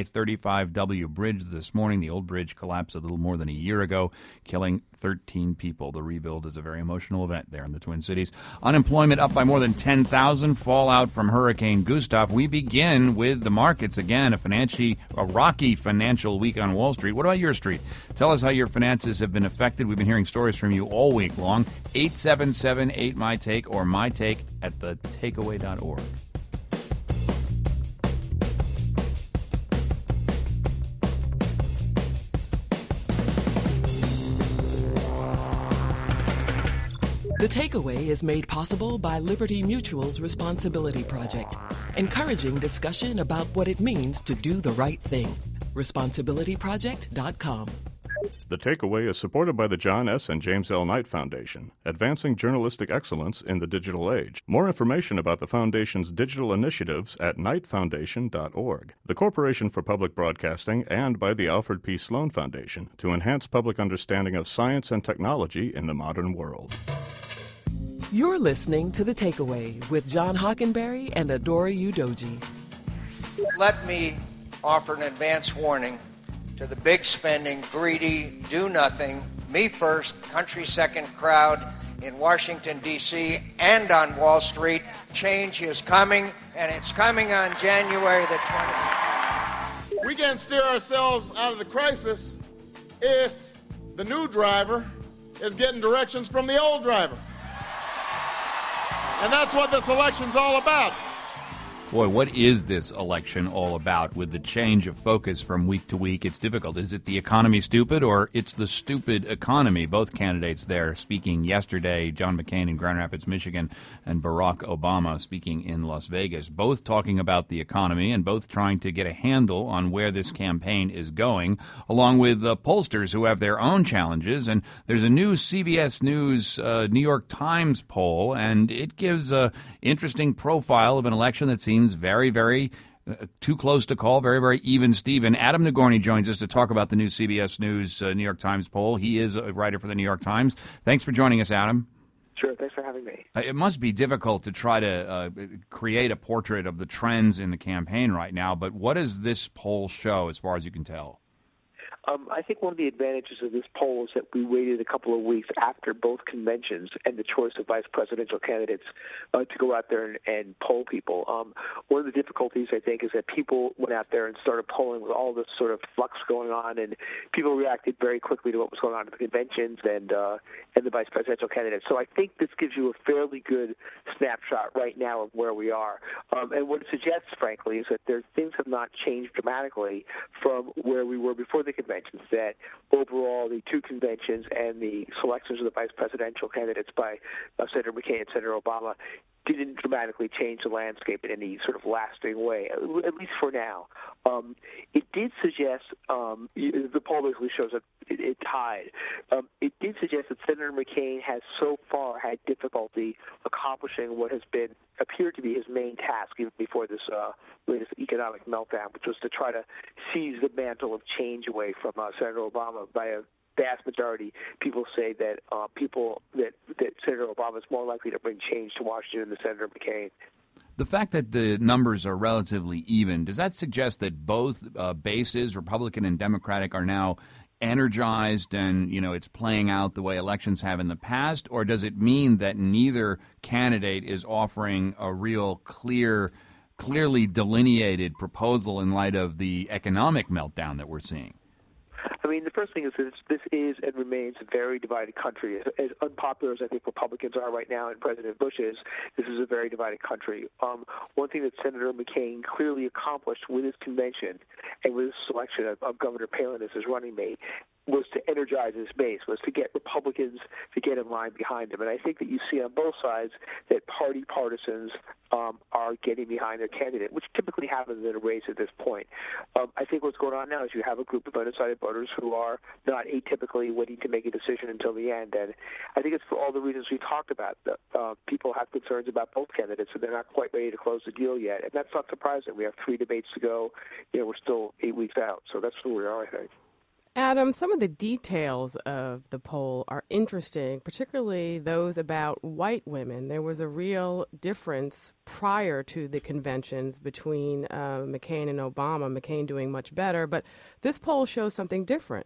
S2: I-35W bridge this morning. The old bridge collapsed a little more than a year ago, killing 13 people. The rebuild is a very emotional event there in the Twin Cities. Unemployment up by more than 10,000. Fallout from Hurricane Gustav. We begin with the markets again. A rocky financial week on Wall Street. What about your street? Tell us how your finances have been affected. We've been hearing stories from you all week long. 877-8MY-TAKE or MyTake at thetakeaway.org.
S4: The Takeaway is made possible by Liberty Mutual's Responsibility Project, encouraging discussion about what it means to do the right thing. ResponsibilityProject.com.
S8: The Takeaway is supported by the John S. and James L. Knight Foundation, advancing journalistic excellence in the digital age. More information about the Foundation's digital initiatives at knightfoundation.org. The Corporation for Public Broadcasting and by the Alfred P. Sloan Foundation to enhance public understanding of science and technology in the modern world.
S4: You're listening to The Takeaway with John Hockenberry and Adora Udoji.
S18: Let me offer an advance warning to the big spending, greedy, do-nothing, me-first, country-second crowd in Washington, D.C. and on Wall Street. Change is coming, and it's coming on January the 20th.
S3: We can't steer ourselves out of the crisis if the new driver is getting directions from the old driver. And that's what this election's all about.
S2: Boy, what is this election all about with the change of focus from week to week? It's difficult. Is it the economy stupid or it's the stupid economy? Both candidates there speaking yesterday, John McCain in Grand Rapids, Michigan, and Barack Obama speaking in Las Vegas, both talking about the economy and both trying to get a handle on where this campaign is going, along with pollsters who have their own challenges. And there's a new CBS News New York Times poll, and it gives an interesting profile of an election that seems very, very too close to call, very, very even Steven. Adam Nagorny joins us to talk about the new CBS News New York Times poll. He is a writer for the New York Times. Thanks for joining us, Adam.
S19: Sure, thanks for having me.
S2: It must be difficult to try to create a portrait of the trends in the campaign right now, but what does this poll show as far as you can tell?
S19: I think one of the advantages of this poll is that we waited a couple of weeks after both conventions and the choice of vice presidential candidates to go out there and poll people. One of the difficulties, I think, is that people went out there and started polling with all this sort of flux going on, and people reacted very quickly to what was going on at the conventions and the vice presidential candidates. So I think this gives you a fairly good snapshot right now of where we are. And what it suggests, frankly, is that things have not changed dramatically from where we were before the conventions, that overall the two conventions and the selections of the vice presidential candidates by Senator McCain and Senator Obama didn't dramatically change the landscape in any sort of lasting way, at least for now. It did suggest, the poll basically shows that it tied. It did suggest that Senator McCain has so far had difficulty accomplishing what has appeared to be his main task even before this latest economic meltdown, which was to try to seize the mantle of change away from Senator Obama. By a vast majority, people say that that Senator Obama is more likely to bring change to Washington than Senator McCain.
S2: The fact that the numbers are relatively even, does that suggest that both bases, Republican and Democratic, are now energized and, it's playing out the way elections have in the past? Or does it mean that neither candidate is offering a real clearly delineated proposal in light of the economic meltdown that we're seeing?
S19: I mean, the first thing is that this is and remains a very divided country. As unpopular as I think Republicans are right now and President Bush is, this is a very divided country. One thing that Senator McCain clearly accomplished with his convention and with his selection of Governor Palin as his running mate was to energize his base, was to get Republicans to get in line behind him. And I think that you see on both sides that party partisans are getting behind their candidate, which typically happens in a race at this point. I think what's going on now is you have a group of undecided voters who are not atypically waiting to make a decision until the end. And I think it's for all the reasons we talked about. People have concerns about both candidates, and they're not quite ready to close the deal yet. And that's not surprising. We have 3 debates to go. We're still 8 weeks out. So that's where we are, I think.
S5: Adam, some of the details of the poll are interesting, particularly those about white women. There was a real difference prior to the conventions between McCain and Obama, McCain doing much better, but this poll shows something different.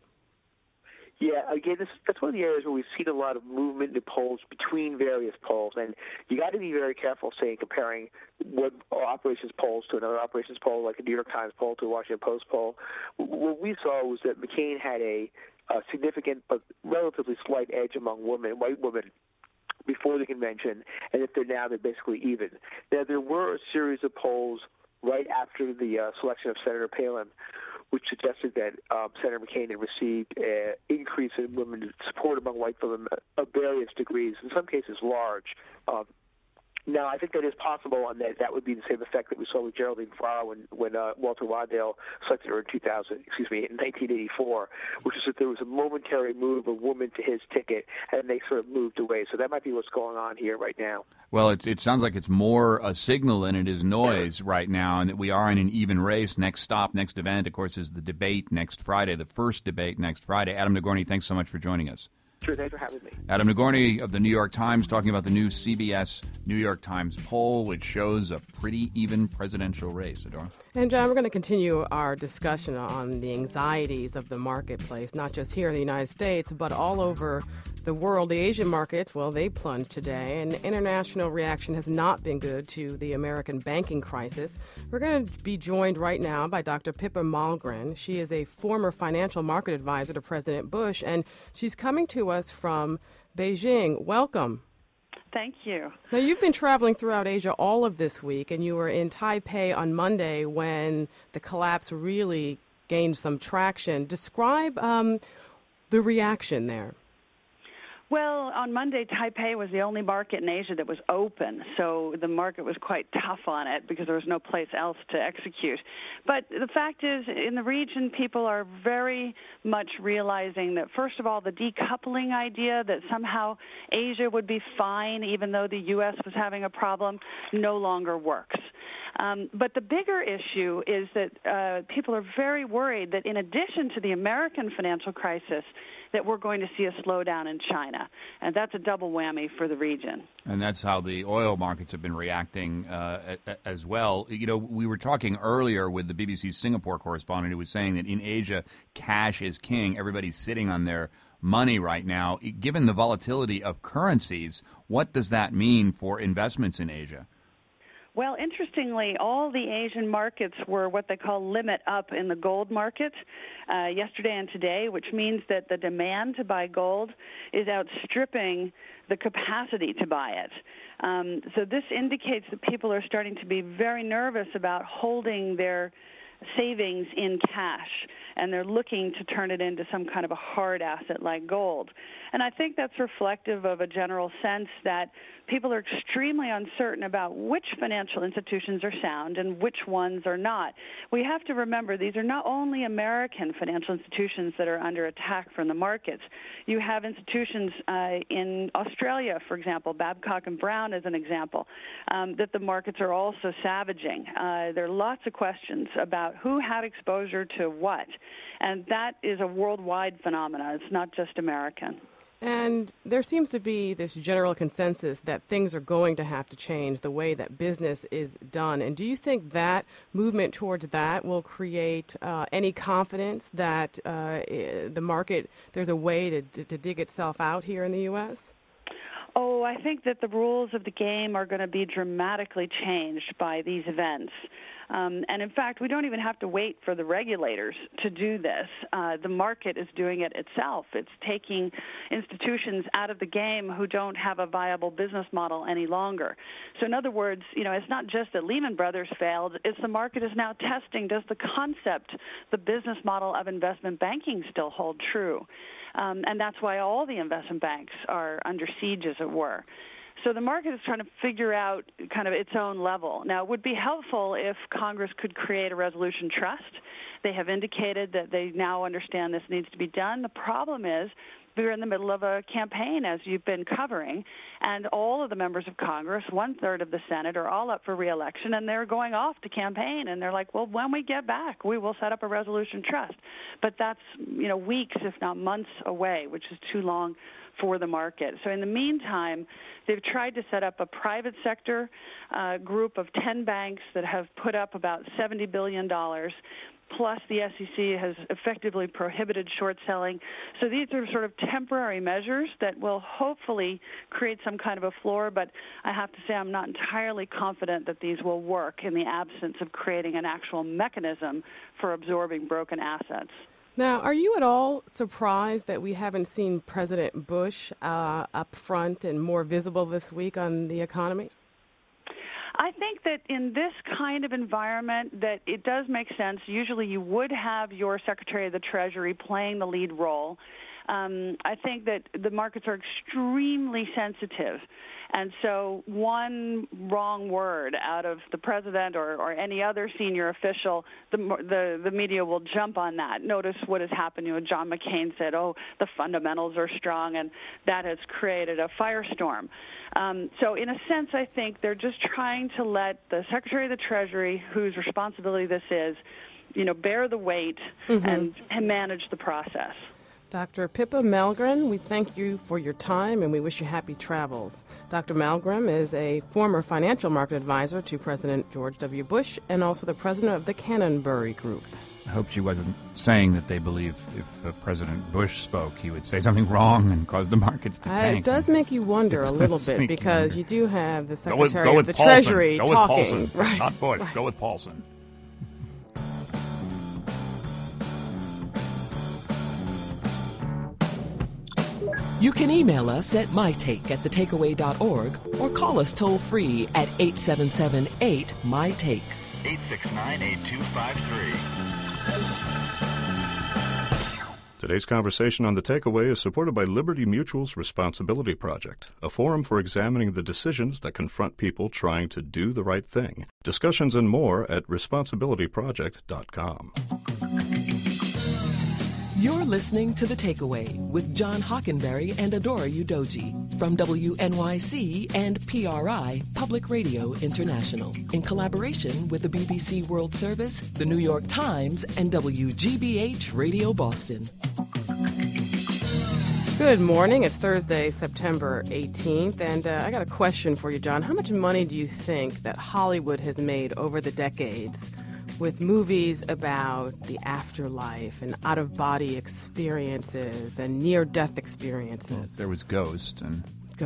S19: Yeah, again, that's one of the areas where we've seen a lot of movement in the polls between various polls, and you got to be very careful, comparing one operations polls to another operations poll, like a New York Times poll to a Washington Post poll. What we saw was that McCain had a significant but relatively slight edge among white women, before the convention, and if they're basically even. Now, there were a series of polls right after the selection of Senator Palin, which suggested that Senator McCain had received an increase in women's support among white women of various degrees, in some cases large. Now, I think that is possible, and that would be the same effect that we saw with Geraldine Farrar when Walter Mondale selected her in 1984, which is that there was a momentary move of women to his ticket, and they sort of moved away. So that might be what's going on here right now.
S2: Well, it sounds like it's more a signal than it is noise right now, and that we are in an even race. Next stop, next event, of course, is the debate next Friday, the first debate next Friday. Adam Nagorny, thanks so much for joining us.
S19: Sure, thanks for having me.
S2: Adam Nagorny of the New York Times talking about the new CBS New York Times poll, which shows a pretty even presidential race. Adora?
S5: And, John, we're going to continue our discussion on the anxieties of the marketplace, not just here in the United States, but all over the world. The Asian markets, well, they plunged today, and international reaction has not been good to the American banking crisis. We're going to be joined right now by Dr. Pippa Malmgren. She is a former financial market advisor to President Bush, and she's coming to us from Beijing. Welcome.
S20: Thank you.
S5: Now, you've been traveling throughout Asia all of this week, and you were in Taipei on Monday when the collapse really gained some traction. Describe the reaction there.
S20: Well, on Monday, Taipei was the only market in Asia that was open, so the market was quite tough on it because there was no place else to execute. But the fact is, in the region, people are very much realizing that, first of all, the decoupling idea that somehow Asia would be fine even though the U.S. was having a problem no longer works. But the bigger issue is that people are very worried that in addition to the American financial crisis, that we're going to see a slowdown in China. And that's a double whammy for the region.
S2: And that's how the oil markets have been reacting as well. You know, we were talking earlier with the BBC Singapore correspondent who was saying that in Asia, cash is king. Everybody's sitting on their money right now. Given the volatility of currencies, what does that mean for investments in Asia?
S20: Well, interestingly, all the Asian markets were what they call limit up in the gold market yesterday and today, which means that the demand to buy gold is outstripping the capacity to buy it. So this indicates that people are starting to be very nervous about holding their savings in cash, and they're looking to turn it into some kind of a hard asset like gold. And I think that's reflective of a general sense that people are extremely uncertain about which financial institutions are sound and which ones are not. We have to remember these are not only American financial institutions that are under attack from the markets. You have institutions in Australia, for example, Babcock & Brown as an example, that the markets are also savaging. There are lots of questions about who had exposure to what, and that is a worldwide phenomenon. It's not just American.
S5: And there seems to be this general consensus that things are going to have to change the way that business is done. And do you think that movement towards that will create any confidence that the market, there's a way to dig itself out here in the U.S.?
S20: Oh, I think that the rules of the game are going to be dramatically changed by these events. And in fact, we don't even have to wait for the regulators to do this. The market is doing it itself. It's taking institutions out of the game who don't have a viable business model any longer. So in other words, you know, it's not just that Lehman Brothers failed. It's the market is now testing, does the concept, the business model of investment banking still hold true? And that's why all the investment banks are under siege, as it were. So the market is trying to figure out kind of its own level. Now, it would be helpful if Congress could create a resolution trust. They have indicated that they now understand this needs to be done. The problem is we're in the middle of a campaign, as you've been covering, and all of the members of Congress, 1/3 of the Senate, are all up for re-election, and they're going off to campaign. And they're like, well, when we get back, we will set up a resolution trust. But that's, you know, weeks, if not months away, which is too long for the market. So in the meantime, they've tried to set up a private sector group of 10 banks that have put up about $70 billion, plus the SEC has effectively prohibited short selling. So these are sort of temporary measures that will hopefully create some kind of a floor, but I have to say I'm not entirely confident that these will work in the absence of creating an actual mechanism for absorbing broken assets.
S5: Now, are you at all surprised that we haven't seen President Bush up front and more visible this week on the economy?
S20: I think that in this kind of environment that it does make sense. Usually you would have your Secretary of the Treasury playing the lead role. I think that the markets are extremely sensitive. And so one wrong word out of the president or any other senior official, the media will jump on that. Notice what has happened. You know, John McCain said, oh, the fundamentals are strong, and that has created a firestorm. So in a sense, I think they're just trying to let the Secretary of the Treasury, whose responsibility this is, you know, bear the weight and manage the process.
S5: Dr. Pippa Malmgren, we thank you for your time and we wish you happy travels. Dr. Malmgren is a former financial market advisor to President George W. Bush and also the president of the Canonbury Group.
S2: I hope she wasn't saying that they believe if President Bush spoke, he would say something wrong and cause the markets to tank.
S5: It does make you wonder a little bit because you do have the Secretary of the Treasury talking.
S2: Go with Paulson, right. Not Bush. Right. Go with Paulson.
S4: You can email us at mytake@thetakeaway.org or call us toll-free at 877-8-MY-TAKE.
S8: 869-8253. Today's conversation on The Takeaway is supported by Liberty Mutual's Responsibility Project, a forum for examining the decisions that confront people trying to do the right thing. Discussions and more at responsibilityproject.com.
S4: You're listening to The Takeaway with John Hockenberry and Adora Udoji from WNYC and PRI, Public Radio International, in collaboration with the BBC World Service, the New York Times, and WGBH Radio Boston.
S5: Good morning. It's Thursday, September 18th, and I got a question for you, John. How much money do you think that Hollywood has made over the decades with movies about the afterlife and out-of-body experiences and near-death experiences?
S2: Well, there was Ghosts and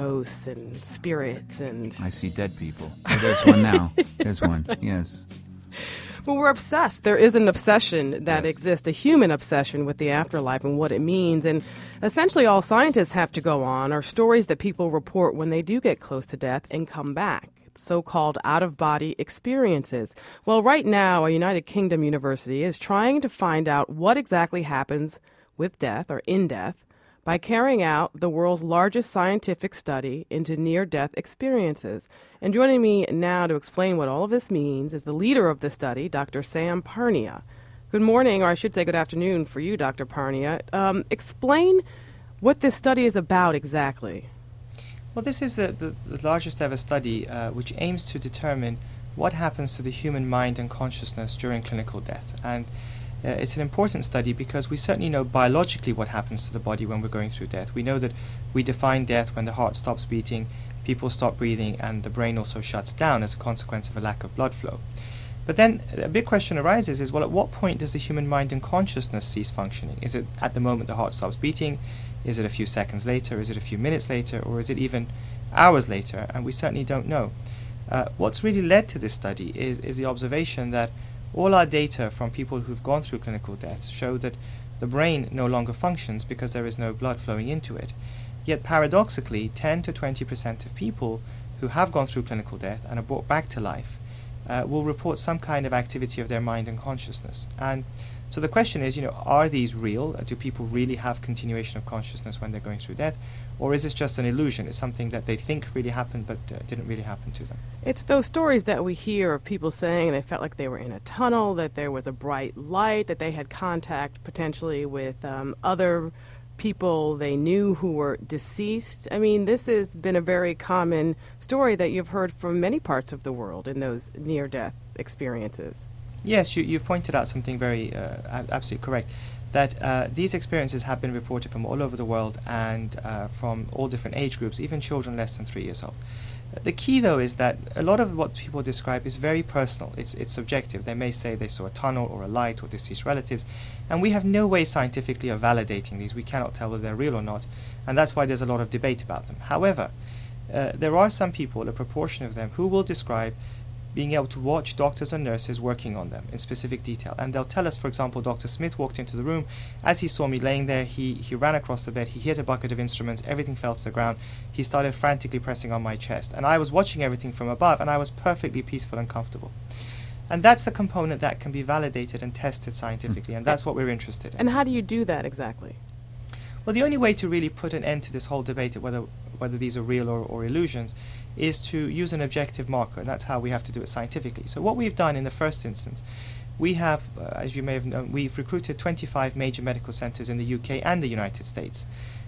S5: spirits and...
S2: I see dead people. Oh, there's one now. There's one, yes.
S5: Well, we're obsessed. There is an obsession that exists, a human obsession with the afterlife and what it means. And essentially all scientists have to go on are stories that people report when they do get close to death and come back. So-called out-of-body experiences. Well, right now, a United Kingdom university is trying to find out what exactly happens with death or in death by carrying out the world's largest scientific study into near-death experiences. And joining me now to explain what all of this means is the leader of the study, Dr. Sam Parnia. Good morning, or I should say good afternoon for you, Dr. Parnia. Explain what this study is about exactly.
S21: Well, this is the largest ever study which aims to determine what happens to the human mind and consciousness during clinical death. And it's an important study because we certainly know biologically what happens to the body when we're going through death. We know that we define death when the heart stops beating, people stop breathing, and the brain also shuts down as a consequence of a lack of blood flow. But then a big question arises is, well, at what point does the human mind and consciousness cease functioning? Is it at the moment the heart stops beating? Is it a few seconds later? Is it a few minutes later? Or is it even hours later? And we certainly don't know. What's really led to this study is the observation that all our data from people who've gone through clinical deaths show that the brain no longer functions because there is no blood flowing into it. Yet paradoxically, 10 to 20% of people who have gone through clinical death and are brought back to life will report some kind of activity of their mind and consciousness. And so the question is, are these real? Do people really have continuation of consciousness when they're going through death? Or is this just an illusion? It's something that they think really happened but didn't really happen to them.
S5: It's those stories that we hear of people saying they felt like they were in a tunnel, that there was a bright light, that they had contact potentially with other people they knew who were deceased. I mean, this has been a very common story that you've heard from many parts of the world in those near-death experiences.
S21: Yes, you've pointed out something very absolutely correct, that these experiences have been reported from all over the world and from all different age groups, even children less than 3 years old. The key, though, is that a lot of what people describe is very personal. It's subjective. They may say they saw a tunnel or a light or deceased relatives, and we have no way scientifically of validating these. We cannot tell whether they're real or not, and that's why there's a lot of debate about them. However, there are some people, a proportion of them, who will describe being able to watch doctors and nurses working on them in specific detail. And they'll tell us, for example, Dr. Smith walked into the room. As he saw me laying there, he ran across the bed, he hit a bucket of instruments, everything fell to the ground. He started frantically pressing on my chest. And I was watching everything from above, and I was perfectly peaceful and comfortable. And that's the component that can be validated and tested scientifically, and that's what we're interested in.
S5: And how do you do that exactly?
S21: Well, the only way to really put an end to this whole debate of whether these are real or illusions is to use an objective marker, and that's how we have to do it scientifically. So what we've done in the first instance, we have, as you may have known, we've recruited 25 major medical centres in the UK and the United States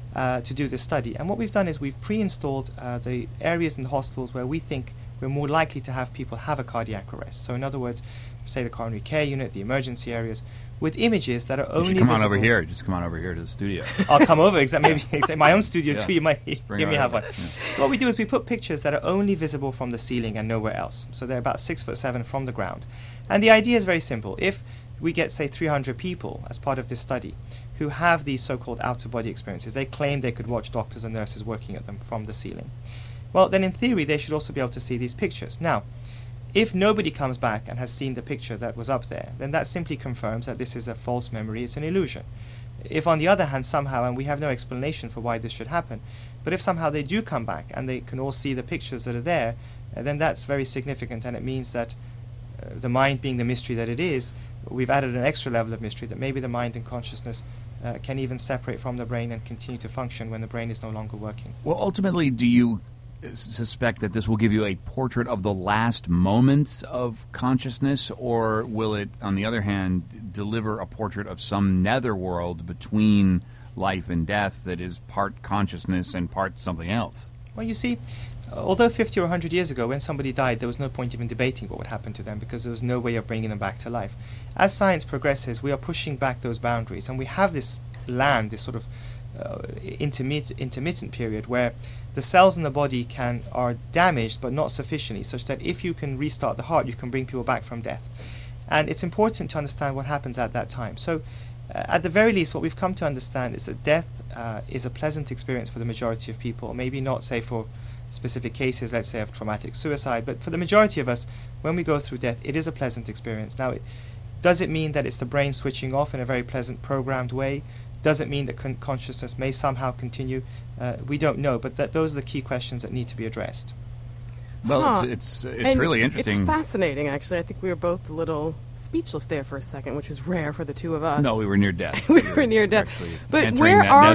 S21: to do this study. And what we've done is we've pre-installed the areas in the hospitals where we think we're more likely to have people have a cardiac arrest. So in other words, say the coronary care unit, the emergency areas, with images that are only
S2: come on
S21: visible.
S2: over here. Just come on over here to the studio.
S21: I'll come over. Maybe my own studio
S2: Yeah.
S21: too. You might hear me have one.
S2: Yeah.
S21: So what we do is we put pictures that are only visible from the ceiling and nowhere else. So they're about 6'7" from the ground. And the idea is very simple. If we get, say, 300 people as part of this study who have these so-called out-of-body experiences, they claim they could watch doctors and nurses working at them from the ceiling. Well, then in theory, they should also be able to see these pictures. Now, if nobody comes back and has seen the picture that was up there, then that simply confirms that this is a false memory, it's an illusion. If on the other hand somehow, and we have no explanation for why this should happen, but if somehow they do come back and they can all see the pictures that are there, then that's very significant, and it means that the mind being the mystery that it is, we've added an extra level of mystery that maybe the mind and consciousness can even separate from the brain and continue to function when the brain is no longer working.
S2: Well, ultimately, do you suspect that this will give you a portrait of the last moments of consciousness, or will it, on the other hand, deliver a portrait of some netherworld between life and death that is part consciousness and part something else?
S21: Well, you see, although 50 or 100 years ago, when somebody died, there was no point even debating what would happen to them because there was no way of bringing them back to life. As science progresses, we are pushing back those boundaries, and we have this this sort of intermittent period where the cells in the body are damaged but not sufficiently, such that if you can restart the heart, you can bring people back from death. And it's important to understand what happens at that time. So at the very least, what we've come to understand is that death is a pleasant experience for the majority of people. Maybe not, say, for specific cases, let's say, of traumatic suicide, but for the majority of us, when we go through death, it is a pleasant experience. Now, does it mean that it's the brain switching off in a very pleasant, programmed way? Does it mean that consciousness may somehow continue? We don't know, but those are the key questions that need to be addressed.
S2: Well, it's really interesting.
S5: It's fascinating, actually. I think we were both a little speechless there for a second, which is rare for the two of us.
S2: No, we were near death.
S5: we were near death. But where are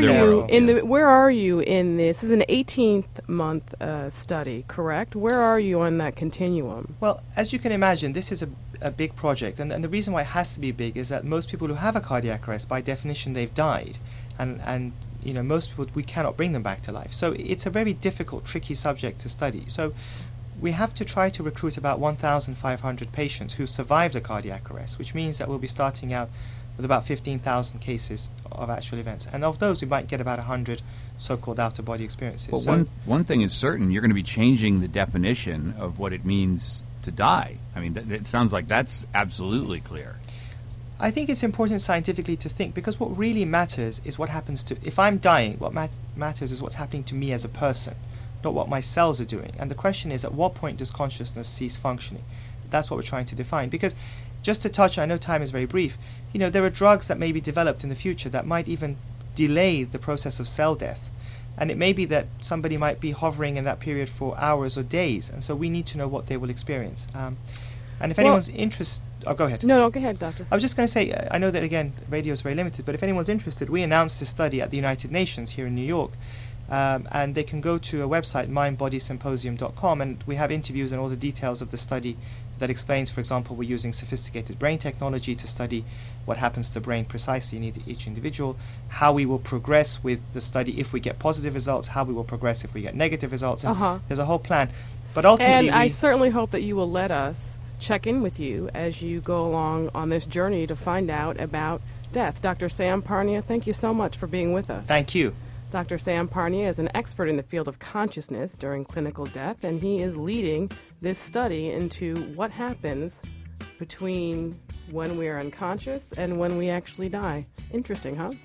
S5: you in this? This is an 18th month study, correct? Where are you on that continuum?
S21: Well, as you can imagine, this is a big project, and the reason why it has to be big is that most people who have a cardiac arrest, by definition, they've died, and most people, we cannot bring them back to life. So it's a very difficult, tricky subject to study. So we have to try to recruit about 1,500 patients who survived a cardiac arrest, which means that we'll be starting out with about 15,000 cases of actual events. And of those, we might get about 100 so-called out-of-body experiences.
S2: Well,
S21: so
S2: one thing is certain, you're going to be changing the definition of what it means to die. I mean, it sounds like that's absolutely clear.
S21: I think it's important scientifically to think, because what really matters is what happens to, if I'm dying, what matters is what's happening to me as a person, not what my cells are doing. And the question is, at what point does consciousness cease functioning? That's what we're trying to define. Because just to touch, I know time is very brief, there are drugs that may be developed in the future that might even delay the process of cell death. And it may be that somebody might be hovering in that period for hours or days. And so we need to know what they will experience. And if anyone's interested... Oh, go ahead.
S5: No, go ahead, Doctor.
S21: I was just going to say, I know that, again, radio is very limited, but if anyone's interested, we announced this study at the United Nations here in New York. And they can go to a website, mindbodysymposium.com, and we have interviews and all the details of the study that explains, for example, we're using sophisticated brain technology to study what happens to the brain precisely in each individual, how we will progress with the study if we get positive results, how we will progress if we get negative results. And there's a whole plan. But ultimately...
S5: And I certainly hope that you will let us check in with you as you go along on this journey to find out about death. Dr. Sam Parnia, thank you so much for being with us.
S21: Thank you.
S5: Dr. Sam Parnia is an expert in the field of consciousness during clinical death, and he is leading this study into what happens between when we are unconscious and when we actually die. Interesting, huh?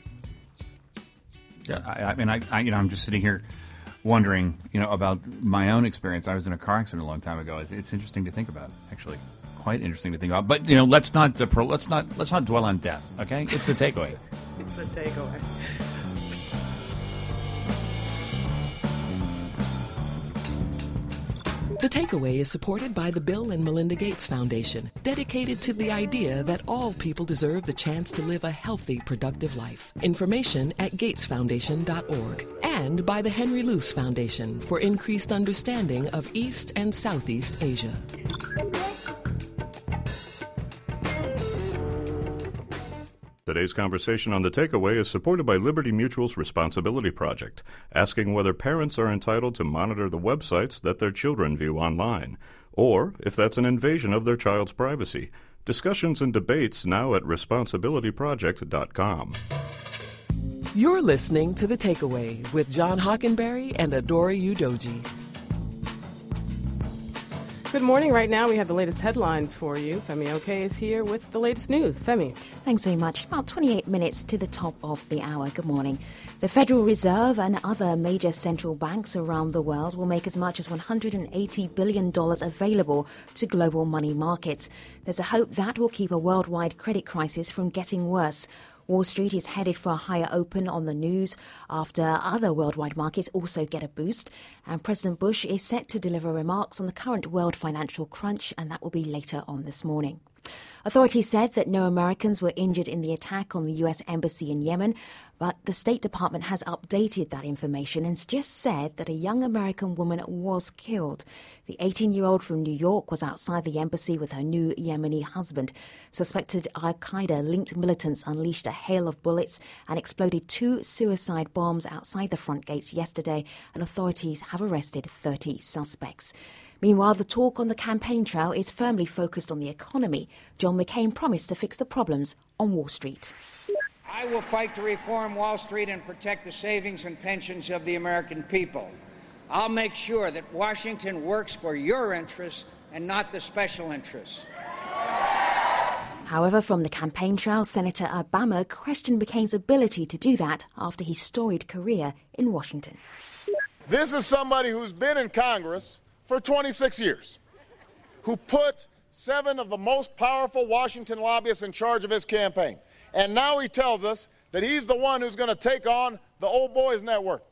S2: Yeah, I'm just sitting here wondering, about my own experience. I was in a car accident a long time ago. It's interesting to think about, actually, quite interesting to think about. But let's not dwell on death. Okay, it's the takeaway.
S5: It's the takeaway.
S4: The Takeaway is supported by the Bill and Melinda Gates Foundation, dedicated to the idea that all people deserve the chance to live a healthy, productive life. Information at gatesfoundation.org. And by the Henry Luce Foundation for increased understanding of East and Southeast Asia.
S8: Today's conversation on The Takeaway is supported by Liberty Mutual's Responsibility Project, asking whether parents are entitled to monitor the websites that their children view online, or if that's an invasion of their child's privacy. Discussions and debates now at responsibilityproject.com.
S4: You're listening to The Takeaway with John Hockenberry and Adora Udoji.
S5: Good morning. Right now we have the latest headlines for you. Femi Oke is here with the latest news. Femi.
S11: Thanks very much. About 28 minutes to the top of the hour. Good morning. The Federal Reserve and other major central banks around the world will make as much as $180 billion available to global money markets. There's a hope that will keep a worldwide credit crisis from getting worse. Wall Street is headed for a higher open on the news after other worldwide markets also get a boost. And President Bush is set to deliver remarks on the current world financial crunch, and that will be later on this morning. Authorities said that no Americans were injured in the attack on the U.S. Embassy in Yemen, but the State Department has updated that information and just said that a young American woman was killed. The 18-year-old from New York was outside the embassy with her new Yemeni husband. Suspected al-Qaeda-linked militants unleashed a hail of bullets and exploded 2 suicide bombs outside the front gates yesterday, and authorities have arrested 30 suspects. Meanwhile, the talk on the campaign trail is firmly focused on the economy. John McCain promised to fix the problems on Wall Street.
S1: I will fight to reform Wall Street and protect the savings and pensions of the American people. I'll make sure that Washington works for your interests and not the special interests.
S11: However, from the campaign trail, Senator Obama questioned McCain's ability to do that after his storied career in Washington.
S3: This is somebody who's been in Congress for 26 years, who put 7 of the most powerful Washington lobbyists in charge of his campaign. And now he tells us that he's the one who's going to take on the Old Boys Network.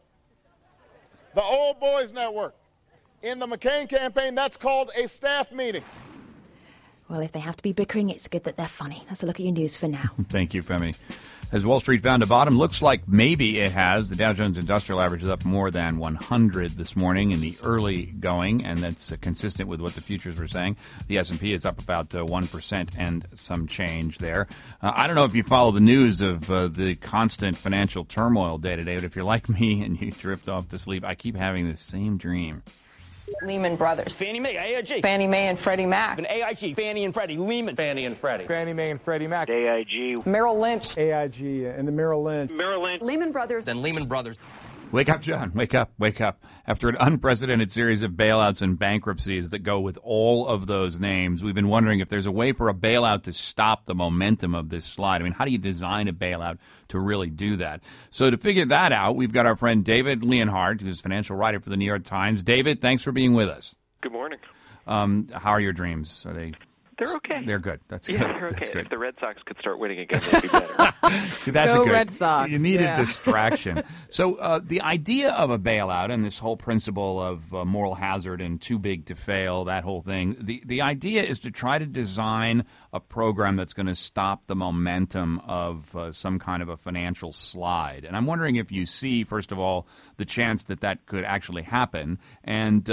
S3: The Old Boys Network. In the McCain campaign, that's called a staff meeting.
S11: Well, if they have to be bickering, it's good that they're funny. That's a look at your news for now.
S2: Thank you, Femi. Has Wall Street found a bottom? Looks like maybe it has. The Dow Jones Industrial Average is up more than 100 this morning in the early going, and that's consistent with what the futures were saying. The S&P is up about 1% and some change there. I don't know if you follow the news of the constant financial turmoil day to day, but if you're like me and you drift off to sleep, I keep having this same dream.
S22: Lehman Brothers.
S23: Fannie Mae, AIG.
S22: Fannie Mae and Freddie Mac.
S23: And AIG, Fannie and Freddie. Lehman. Fannie and Freddie.
S24: Fannie Mae and Freddie Mac.
S23: AIG.
S22: Merrill Lynch.
S24: AIG and the Merrill Lynch.
S23: Merrill Lynch.
S22: Lehman Brothers.
S23: Then Lehman Brothers.
S2: Wake up, John. Wake up. Wake up. After an unprecedented series of bailouts and bankruptcies that go with all of those names, we've been wondering if there's a way for a bailout to stop the momentum of this slide. I mean, how do you design a bailout to really do that? So to figure that out, we've got our friend David Leonhardt, who's a financial writer for the New York Times. David, thanks for being with us.
S25: Good morning.
S2: How are your dreams? Are they?
S25: They're okay.
S2: They're good. That's good.
S25: Yeah, they're okay.
S2: That's good.
S25: If the Red Sox could start winning again, they'd be better.
S2: See, that's
S5: Go
S2: a good.
S5: Red Sox.
S2: You need
S5: Yeah.
S2: a distraction. So the idea of a bailout and this whole principle of moral hazard and too big to fail, that whole thing, the idea is to try to design a program that's going to stop the momentum of some kind of a financial slide. And I'm wondering if you see, first of all, the chance that that could actually happen. And,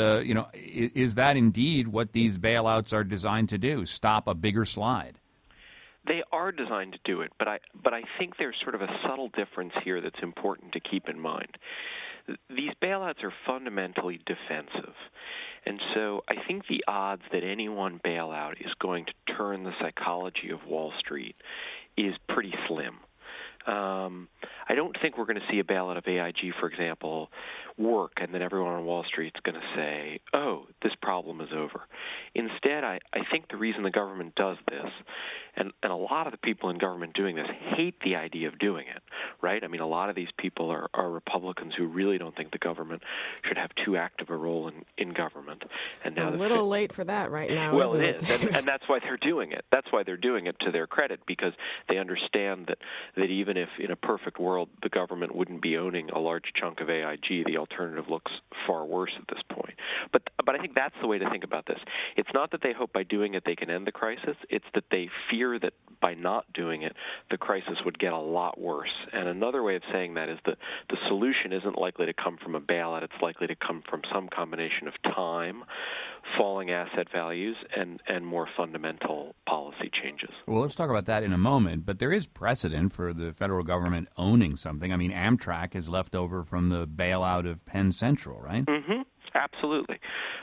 S2: is that indeed what these bailouts are designed to do, stop a bigger slide?
S25: They are designed to do it, but I think there's sort of a subtle difference here that's important to keep in mind. These bailouts are fundamentally defensive. And so I think the odds that any one bailout is going to turn the psychology of Wall Street is pretty slim. I don't think we're going to see a bailout of AIG, for example, work, and then everyone on Wall Street is going to say, oh, this problem is over. Instead, I think the reason the government does this, and a lot of the people in government doing this hate the idea of doing it, right? I mean, a lot of these people are Republicans who really don't think the government should have too active a role in government. And now
S5: a little late for that right now,
S25: well,
S5: isn't
S25: it is, and that's why they're doing it. That's why they're doing it, to their credit, because they understand that even if in a perfect world the government wouldn't be owning a large chunk of AIG, the alternative looks far worse at this point. But I think that's the way to think about this. It's not that they hope by doing it they can end the crisis. It's that they fear that by not doing it, the crisis would get a lot worse. And another way of saying that is that the solution isn't likely to come from a bailout. It's likely to come from some combination of time, falling asset values, and more fundamental policy changes.
S2: Well, let's talk about that in a moment. But there is precedent for the federal government owning something. I mean, Amtrak is left over from the bailout of Penn Central, right?
S25: Mm-hmm. Absolutely.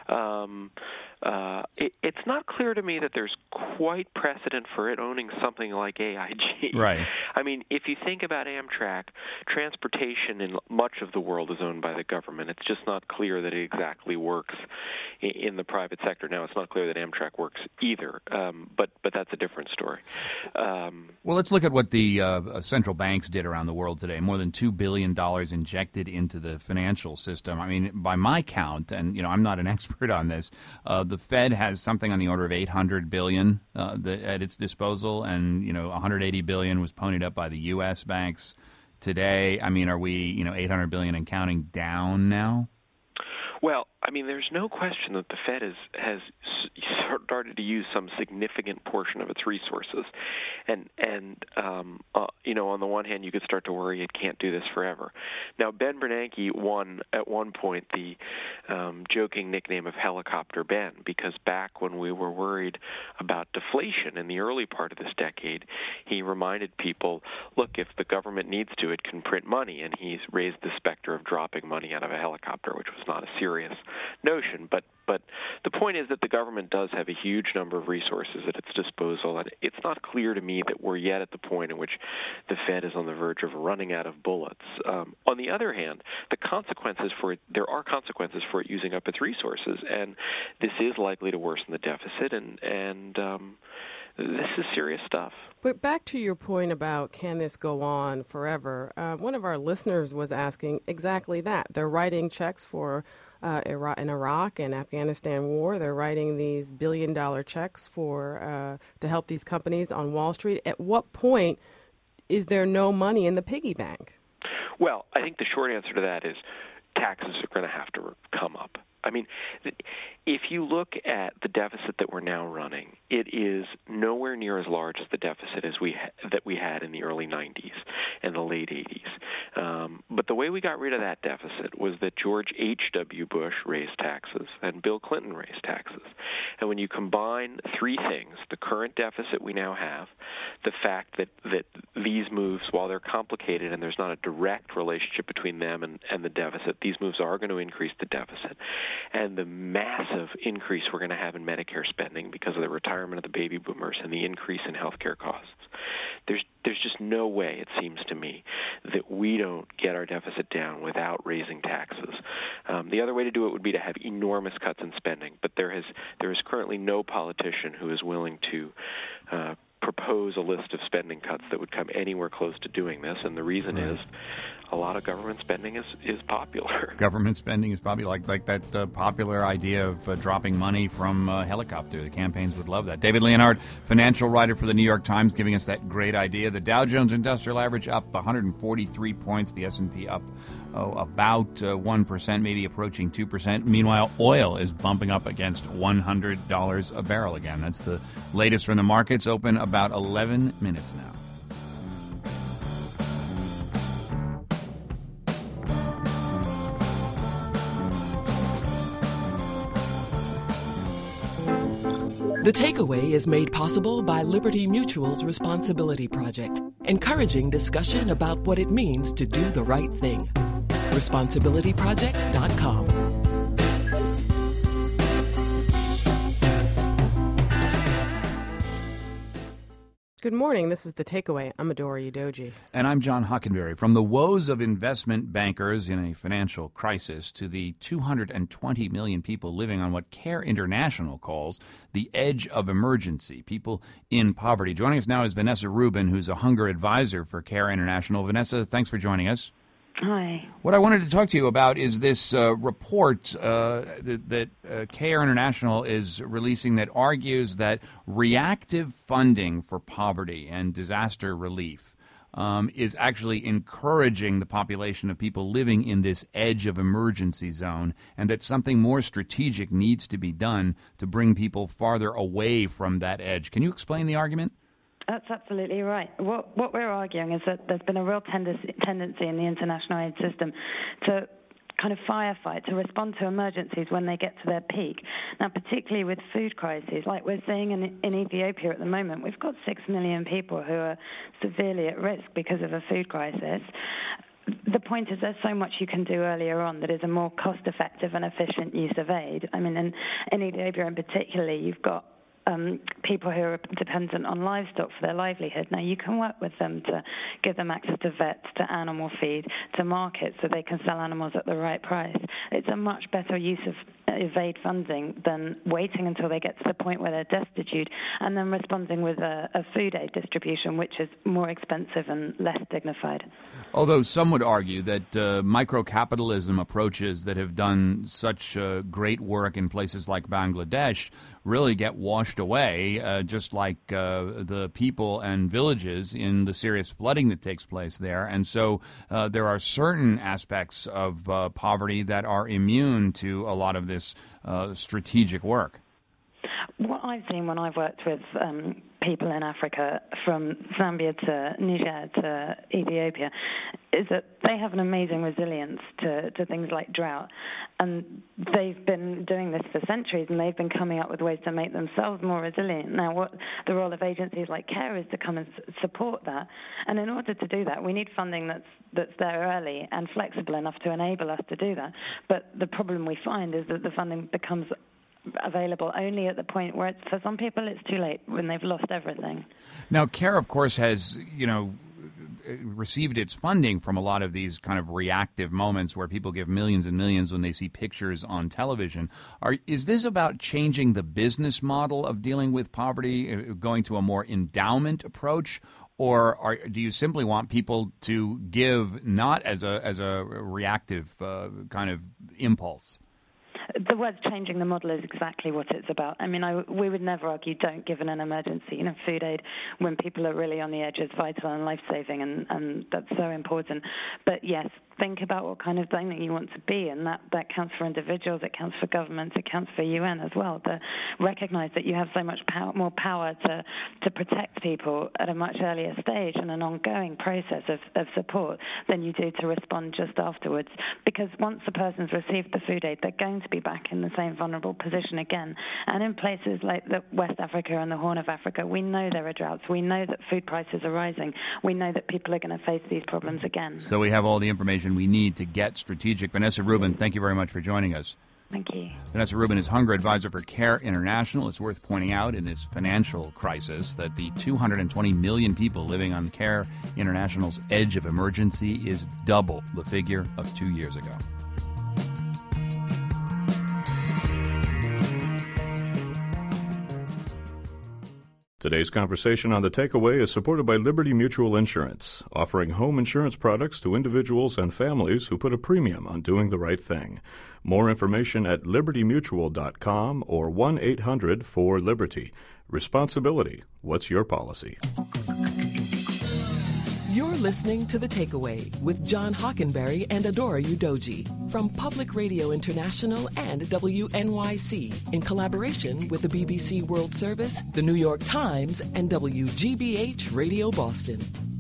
S25: It's not clear to me that there's quite precedent for it owning something like AIG.
S2: Right.
S25: I mean, if you think about Amtrak, transportation in much of the world is owned by the government. It's just not clear that it exactly works in the private sector. Now, it's not clear that Amtrak works either, but that's a different story.
S2: Well, let's look at what the central banks did around the world today. More than $2 billion injected into the financial system. I mean, by my count, and I'm not an expert on this, the Fed has something on the order of $800 billion at its disposal, and $180 billion was ponied up by the U.S. banks today. I mean, are we $800 billion and counting down now?
S25: Well, I mean, there's no question that the Fed has started to use some significant portion of its resources, and on the one hand, you could start to worry it can't do this forever. Now, Ben Bernanke won at one point the joking nickname of Helicopter Ben, because back when we were worried about deflation in the early part of this decade, he reminded people, look, if the government needs to, it can print money, and he's raised the specter of dropping money out of a helicopter, which was not a serious notion. But the point is that the government does have a huge number of resources at its disposal, and it's not clear to me that we're yet at the point in which the Fed is on the verge of running out of bullets. On the other hand, there are consequences for it using up its resources, and this is likely to worsen the deficit, and this is serious stuff.
S5: But back to your point about can this go on forever, one of our listeners was asking exactly that. They're writing checks for in Iraq and Afghanistan war. They're writing these billion-dollar checks to help these companies on Wall Street. At what point is there no money in the piggy bank?
S25: Well, I think the short answer to that is taxes are going to have to come up. I mean, if you look at the deficit that we're now running, it is nowhere near as large as the deficit that we had in the early 90s and the late 80s. But the way we got rid of that deficit was that George H.W. Bush raised taxes and Bill Clinton raised taxes. And when you combine three things, the current deficit we now have, the fact that these moves, while they're complicated and there's not a direct relationship between them and the deficit, these moves are going to increase the deficit. And the massive increase we're going to have in Medicare spending because of the retirement of the baby boomers and the increase in health care costs. There's just no way, it seems to me, that we don't get our deficit down without raising taxes. The other way to do it would be to have enormous cuts in spending, but there is currently no politician who is willing to propose a list of spending cuts that would come anywhere close to doing this, and the reason is a lot of government spending is popular.
S2: Government spending is popular, like that popular idea of dropping money from a helicopter. The campaigns would love that. David Leonhardt, financial writer for the New York Times, giving us that great idea. The Dow Jones Industrial Average up 143 points. The S&P up about 1%, maybe approaching 2%. Meanwhile, oil is bumping up against $100 a barrel again. That's the latest from the markets. Open about 11 minutes now.
S4: The Takeaway is made possible by Liberty Mutual's Responsibility Project, encouraging discussion about what it means to do the right thing. ResponsibilityProject.com.
S5: Good morning. This is The Takeaway. I'm Adora Udoji.
S2: And I'm John Hockenberry. From the woes of investment bankers in a financial crisis to the 220 million people living on what CARE International calls the edge of emergency, people in poverty. Joining us now is Vanessa Rubin, who's a hunger advisor for CARE International. Vanessa, thanks for joining us.
S7: Hi.
S2: What I wanted to talk to you about is this report that CARE International is releasing that argues that reactive funding for poverty and disaster relief is actually encouraging the population of people living in this edge of emergency zone, and that something more strategic needs to be done to bring people farther away from that edge. Can you explain the argument?
S7: That's absolutely right. What we're arguing is that there's been a real tendency in the international aid system to kind of firefight, to respond to emergencies when they get to their peak. Now, particularly with food crises, like we're seeing in Ethiopia at the moment, we've got 6 million people who are severely at risk because of a food crisis. The point is there's so much you can do earlier on that is a more cost-effective and efficient use of aid. I mean, in Ethiopia in particular, you've got people who are dependent on livestock for their livelihood. Now, you can work with them to give them access to vets, to animal feed, to markets so they can sell animals at the right price. It's a much better use of evade funding than waiting until they get to the point where they're destitute and then responding with a food aid distribution, which is more expensive and less dignified.
S2: Although some would argue that micro-capitalism approaches that have done such great work in places like Bangladesh really get washed away, just like the people and villages in the serious flooding that takes place there. And so there are certain aspects of poverty that are immune to a lot of this strategic work.
S7: What I've seen when I've worked with people in Africa, from Zambia to Niger to Ethiopia, is that they have an amazing resilience to things like drought. And they've been doing this for centuries, and they've been coming up with ways to make themselves more resilient. Now, what the role of agencies like CARE is to come and support that. And in order to do that, we need funding that's there early and flexible enough to enable us to do that. But the problem we find is that the funding becomes available only at the point where, for some people, it's too late, when they've lost everything.
S2: Now, CARE, of course, has, received its funding from a lot of these kind of reactive moments where people give millions and millions when they see pictures on television. Is this about changing the business model of dealing with poverty, going to a more endowment approach? Or do you simply want people to give not as a reactive kind of impulse?
S7: The words changing the model is exactly what it's about. I mean, we would never argue don't give in an emergency. Food aid when people are really on the edge is vital and life-saving, and that's so important. But yes, think about what kind of donor you want to be, and that counts for individuals, it counts for governments, it counts for UN as well. To recognize that you have so much more power to protect people at a much earlier stage and an ongoing process of support than you do to respond just afterwards. Because once the person's received the food aid, they're going to be back in the same vulnerable position again. And in places like West Africa and the Horn of Africa, we know there are droughts. We know that food prices are rising. We know that people are going to face these problems again.
S2: So we have all the information we need to get strategic. Vanessa Rubin, thank you very much for joining us.
S7: Thank you.
S2: Vanessa Rubin is hunger advisor for CARE International. It's worth pointing out in this financial crisis that the 220 million people living on CARE International's edge of emergency is double the figure of 2 years ago.
S8: Today's conversation on The Takeaway is supported by Liberty Mutual Insurance, offering home insurance products to individuals and families who put a premium on doing the right thing. More information at libertymutual.com or 1-800-4-LIBERTY. Responsibility. What's your policy?
S4: You're listening to The Takeaway with John Hockenberry and Adora Udoji from Public Radio International and WNYC in collaboration with the BBC World Service, the New York Times, and WGBH Radio Boston.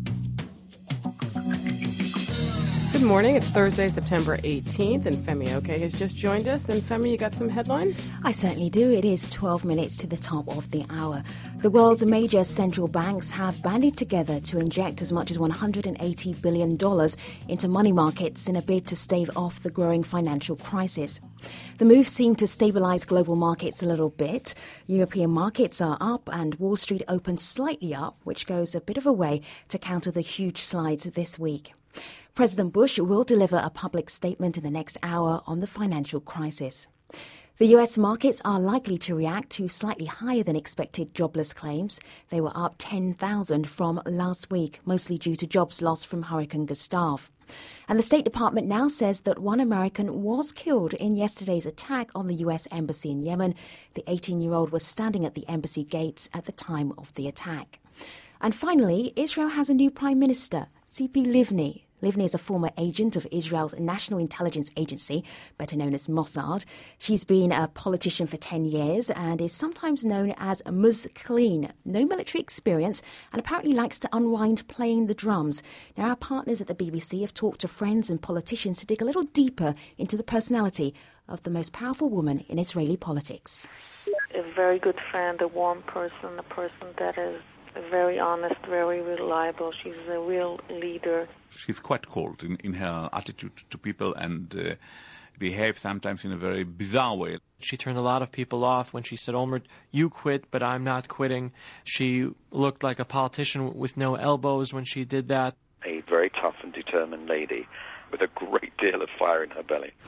S5: Good morning. It's Thursday, September 18th, and Femi Oke has just joined us. And Femi, you got some headlines?
S11: I certainly do. It is 12 minutes to the top of the hour. The world's major central banks have banded together to inject as much as $180 billion into money markets in a bid to stave off the growing financial crisis. The move seemed to stabilize global markets a little bit. European markets are up and Wall Street opened slightly up, which goes a bit of a way to counter the huge slides this week. President Bush will deliver a public statement in the next hour on the financial crisis. The U.S. markets are likely to react to slightly higher than expected jobless claims. They were up 10,000 from last week, mostly due to jobs lost from Hurricane Gustav. And the State Department now says that one American was killed in yesterday's attack on the U.S. Embassy in Yemen. The 18-year-old was standing at the embassy gates at the time of the attack. And finally, Israel has a new Prime Minister, Tzipi Livni. Livni is a former agent of Israel's National Intelligence Agency, better known as Mossad. She's been a politician for 10 years and is sometimes known as Ms. Clean. No military experience and apparently likes to unwind playing the drums. Now, our partners at the BBC have talked to friends and politicians to dig a little deeper into the personality of the most powerful woman in Israeli politics.
S9: A very good friend, a warm person, a person that is very honest, very reliable. She's a real leader.
S12: She's quite cold in her attitude to people and behaves sometimes in a very bizarre way.
S13: She turned a lot of people off when she said, Olmert, you quit, but I'm not quitting. She looked like a politician with no elbows when she did that.
S14: A very tough and determined lady with a great deal of fire in her belly.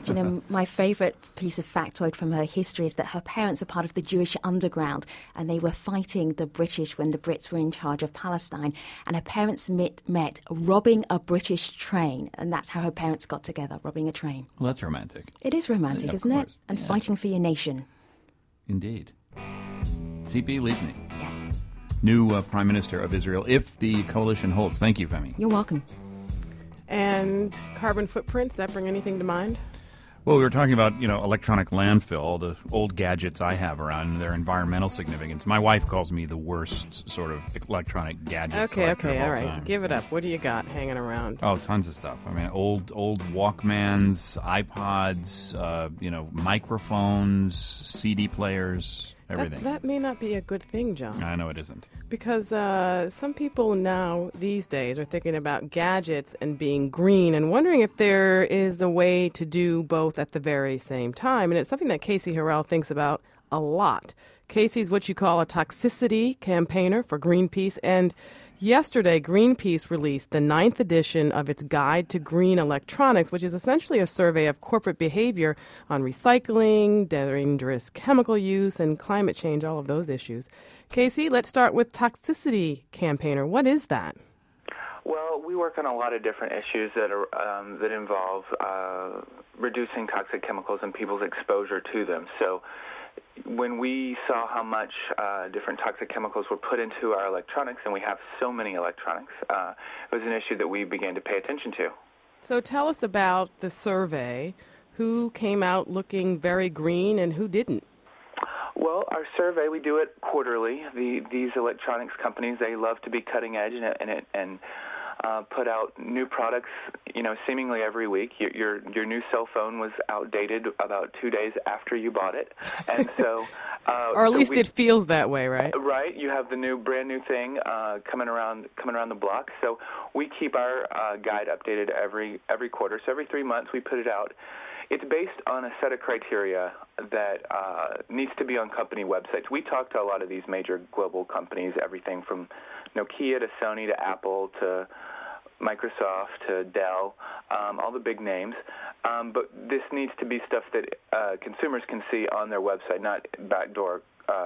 S11: You know, my favorite piece of factoid from her history is that her parents were part of the Jewish underground, and they were fighting the British when the Brits were in charge of Palestine. And her parents met robbing a British train, and that's how her parents got together, robbing a train.
S2: Well, that's romantic.
S11: It is romantic, isn't it? And fighting for your nation.
S2: Indeed. Tzipi Livni.
S11: Yes.
S2: New Prime Minister of Israel, if the coalition holds. Thank you, Femi.
S11: You're welcome.
S5: And carbon footprint, does that bring anything to mind?
S2: Well, we were talking about, electronic landfill, all the old gadgets I have around and their environmental significance. My wife calls me the worst sort of electronic gadget collector of all
S5: all right.
S2: time.
S5: Give it up. What do you got hanging around?
S2: Oh, tons of stuff. I mean, old Walkmans, iPods, microphones, CD players, everything.
S5: That may not be a good thing, John.
S2: I know it isn't.
S5: Because some people now, these days, are thinking about gadgets and being green and wondering if there is a way to do both at the very same time. And it's something that Casey Harrell thinks about a lot. Casey's what you call a toxicity campaigner for Greenpeace, and yesterday, Greenpeace released the 9th edition of its Guide to Green Electronics, which is essentially a survey of corporate behavior on recycling, dangerous chemical use, and climate change, all of those issues. Casey, let's start with toxicity campaigner. What is that?
S10: Well, we work on a lot of different issues that are that involve reducing toxic chemicals and people's exposure to them. So when we saw how much different toxic chemicals were put into our electronics, and we have so many electronics, it was an issue that we began to pay attention to.
S5: So tell us about the survey. Who came out looking very green and who didn't?
S10: Well, our survey, we do it quarterly. These electronics companies, they love to be cutting edge and put out new products, seemingly every week. Your new cell phone was outdated about 2 days after you bought it, and so
S5: or at least it feels that way, right?
S10: Right. You have the brand new thing coming around the block. So we keep our guide updated every quarter. So every 3 months we put it out. It's based on a set of criteria that needs to be on company websites. We talk to a lot of these major global companies, everything from Nokia to Sony to Apple to Microsoft to Dell, all the big names. But this needs to be stuff that consumers can see on their website, not backdoor,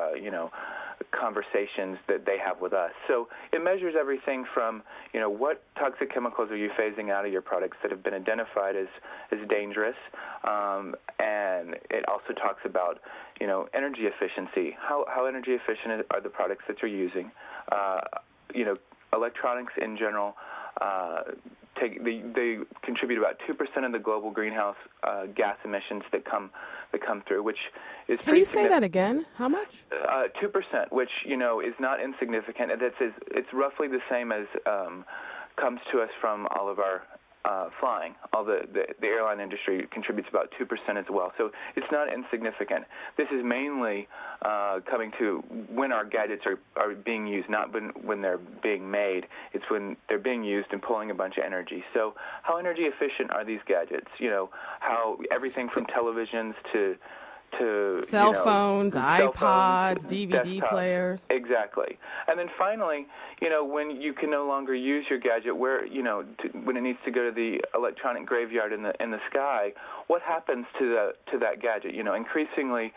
S10: conversations that they have with us. So it measures everything from, what toxic chemicals are you phasing out of your products that have been identified as dangerous, and it also talks about, energy efficiency. How energy efficient are the products that you're using? Electronics in general, they contribute about 2% of the global greenhouse gas emissions that come through, which is
S5: Can you say that again? How much?
S10: 2%, which is not insignificant. It's roughly the same as comes to us from all of our flying. All the airline industry contributes about 2% as well. So it's not insignificant. This is mainly coming to when our gadgets are being used, not when they're being made. It's when they're being used and pulling a bunch of energy. So how energy efficient are these gadgets? How everything from televisions to
S5: cell phones, iPods,
S10: DVD
S5: players.
S10: Exactly. And then finally, when you can no longer use your gadget, when it needs to go to the electronic graveyard in the sky, what happens to that gadget? Increasingly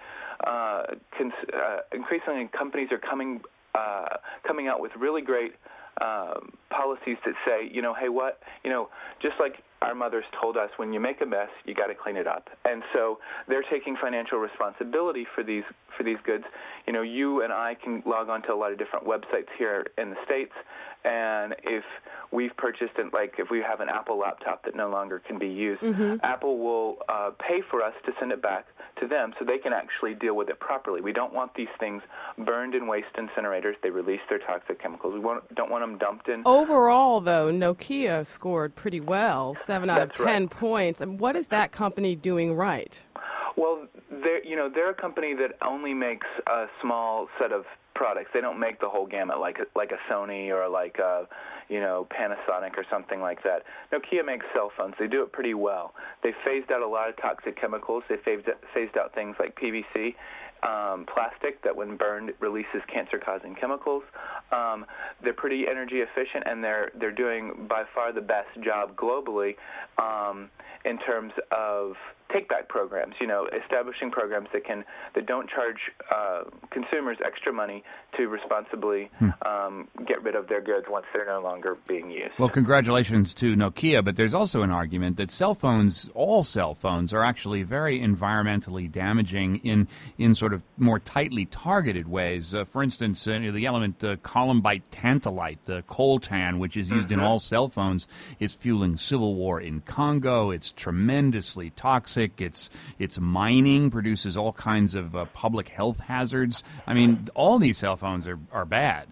S10: companies are coming out with really great policies that say, hey, what, just like our mothers told us, when you make a mess, you got to clean it up. And so they're taking financial responsibility for these goods. You and I can log on to a lot of different websites here in the States, and if we've purchased it, like if we have an Apple laptop that no longer can be used, Apple will pay for us to send it back to them so they can actually deal with it properly. We don't want these things burned in waste incinerators. They release their toxic chemicals. We don't want them dumped in.
S5: Overall, though, Nokia scored pretty well, 7 out of 10 points. And what is that company doing right?
S10: Well, they're a company that only makes a small set of products. They don't make the whole gamut like a Sony or like a Panasonic or something like that. Nokia makes cell phones. They do it pretty well. They phased out a lot of toxic chemicals. They phased out things like PVC. plastic that, when burned, releases cancer-causing chemicals. They're pretty energy efficient, and they're doing by far the best job globally in terms of take-back programs. Establishing programs that don't charge consumers extra money to responsibly get rid of their goods once they're no longer being used.
S2: Well, congratulations to Nokia, but there's also an argument that all cell phones, are actually very environmentally damaging in sort of more tightly targeted ways. For instance, the element columbite tantalite, the coltan, which is used in all cell phones, is fueling civil war in Congo. It's tremendously toxic. It's mining, produces all kinds of public health hazards. I mean, all these cell phones are bad.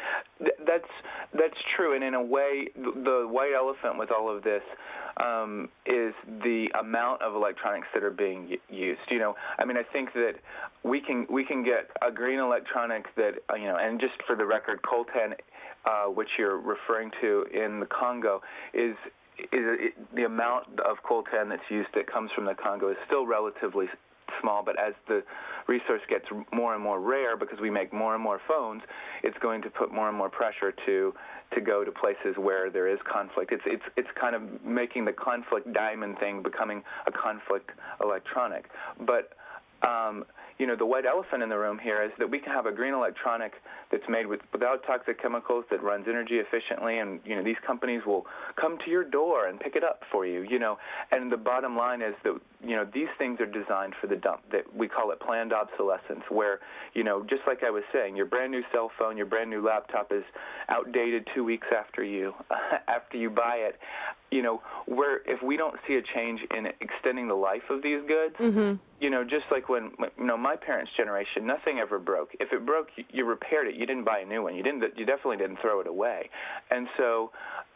S10: That's true, and in a way, the white elephant with all of this is the amount of electronics that are being used. I think that we can get a green electronic that and just for the record, coltan, which you're referring to in the Congo, is the amount of coltan that's used that comes from the Congo is still relatively small, but as the resource gets more and more rare because we make more and more phones, it's going to put more and more pressure to go to places where there is conflict. It's kind of making the conflict diamond thing becoming a conflict electronic. But the white elephant in the room here is that we can have a green electronic that's made without toxic chemicals, that runs energy efficiently, and these companies will come to your door and pick it up for you. And the bottom line is that these things are designed for the dump. That we call it planned obsolescence, where just like I was saying, your brand new cell phone, your brand new laptop is outdated 2 weeks after you buy it. Where if we don't see a change in extending the life of these goods, just like when my parents' generation, nothing ever broke. If it broke, you repaired it. You didn't buy a new one. You definitely didn't throw it away. And so,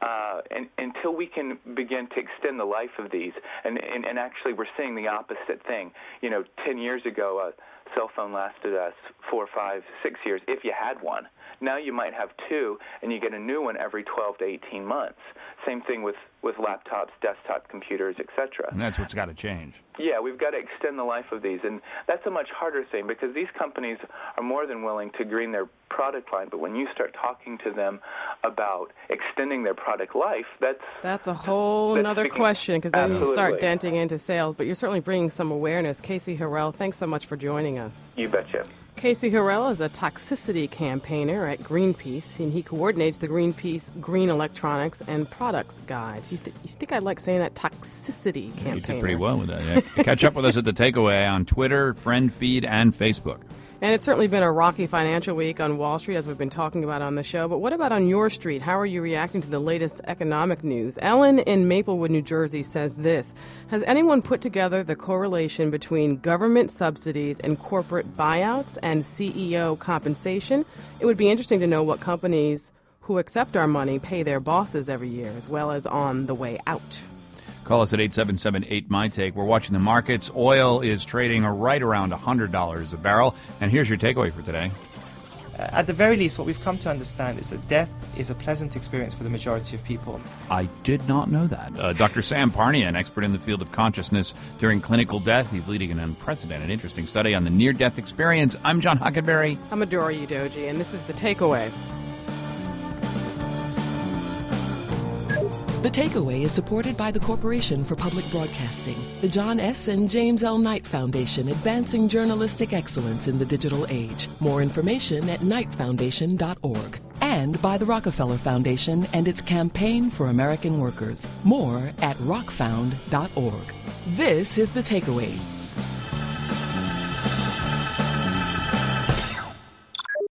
S10: until we can begin to extend the life of these, and actually we're seeing the opposite thing. 10 years ago, a cell phone lasted us 4, 5, 6 years if you had one. Now you might have two, and you get a new one every 12 to 18 months. Same thing with laptops, desktop computers, etc.
S2: And that's what's got to change.
S10: Yeah, we've got to extend the life of these, and that's a much harder thing because these companies are more than willing to green their product line, but when you start talking to them about extending their product life,
S5: that's a whole other question, because then you start denting into sales, but you're certainly bringing some awareness. Casey Harrell, thanks so much for joining us.
S10: You betcha.
S5: Casey Harrell is a toxicity campaigner at Greenpeace, and he coordinates the Greenpeace Green Electronics and Products Guides. You think I'd like saying that, toxicity campaigner?
S2: You did pretty well with that. Yeah. Catch up with us at The Takeaway on Twitter, Friend Feed, and Facebook.
S5: And it's certainly been a rocky financial week on Wall Street, as we've been talking about on the show. But what about on your street? How are you reacting to the latest economic news? Ellen in Maplewood, New Jersey says this: has anyone put together the correlation between government subsidies and corporate buyouts and CEO compensation? It would be interesting to know what companies who accept our money pay their bosses every year, as well as on the way out.
S2: Call us at 877-8-MY-TAKE. We're watching the markets. Oil is trading right around $100 a barrel. And here's your takeaway for today.
S21: At the very least, what we've come to understand is that death is a pleasant experience for the majority of people.
S2: I did not know that. Dr. Sam Parnia, an expert in the field of consciousness during clinical death. He's leading an unprecedented, interesting study on the near-death experience. I'm John Hockenberry.
S5: I'm Adora Udoji, and this is The Takeaway.
S4: The Takeaway is supported by the Corporation for Public Broadcasting, the John S. and James L. Knight Foundation, advancing journalistic excellence in the digital age. More information at knightfoundation.org. And by the Rockefeller Foundation and its Campaign for American Workers. More at rockfound.org. This is The Takeaway.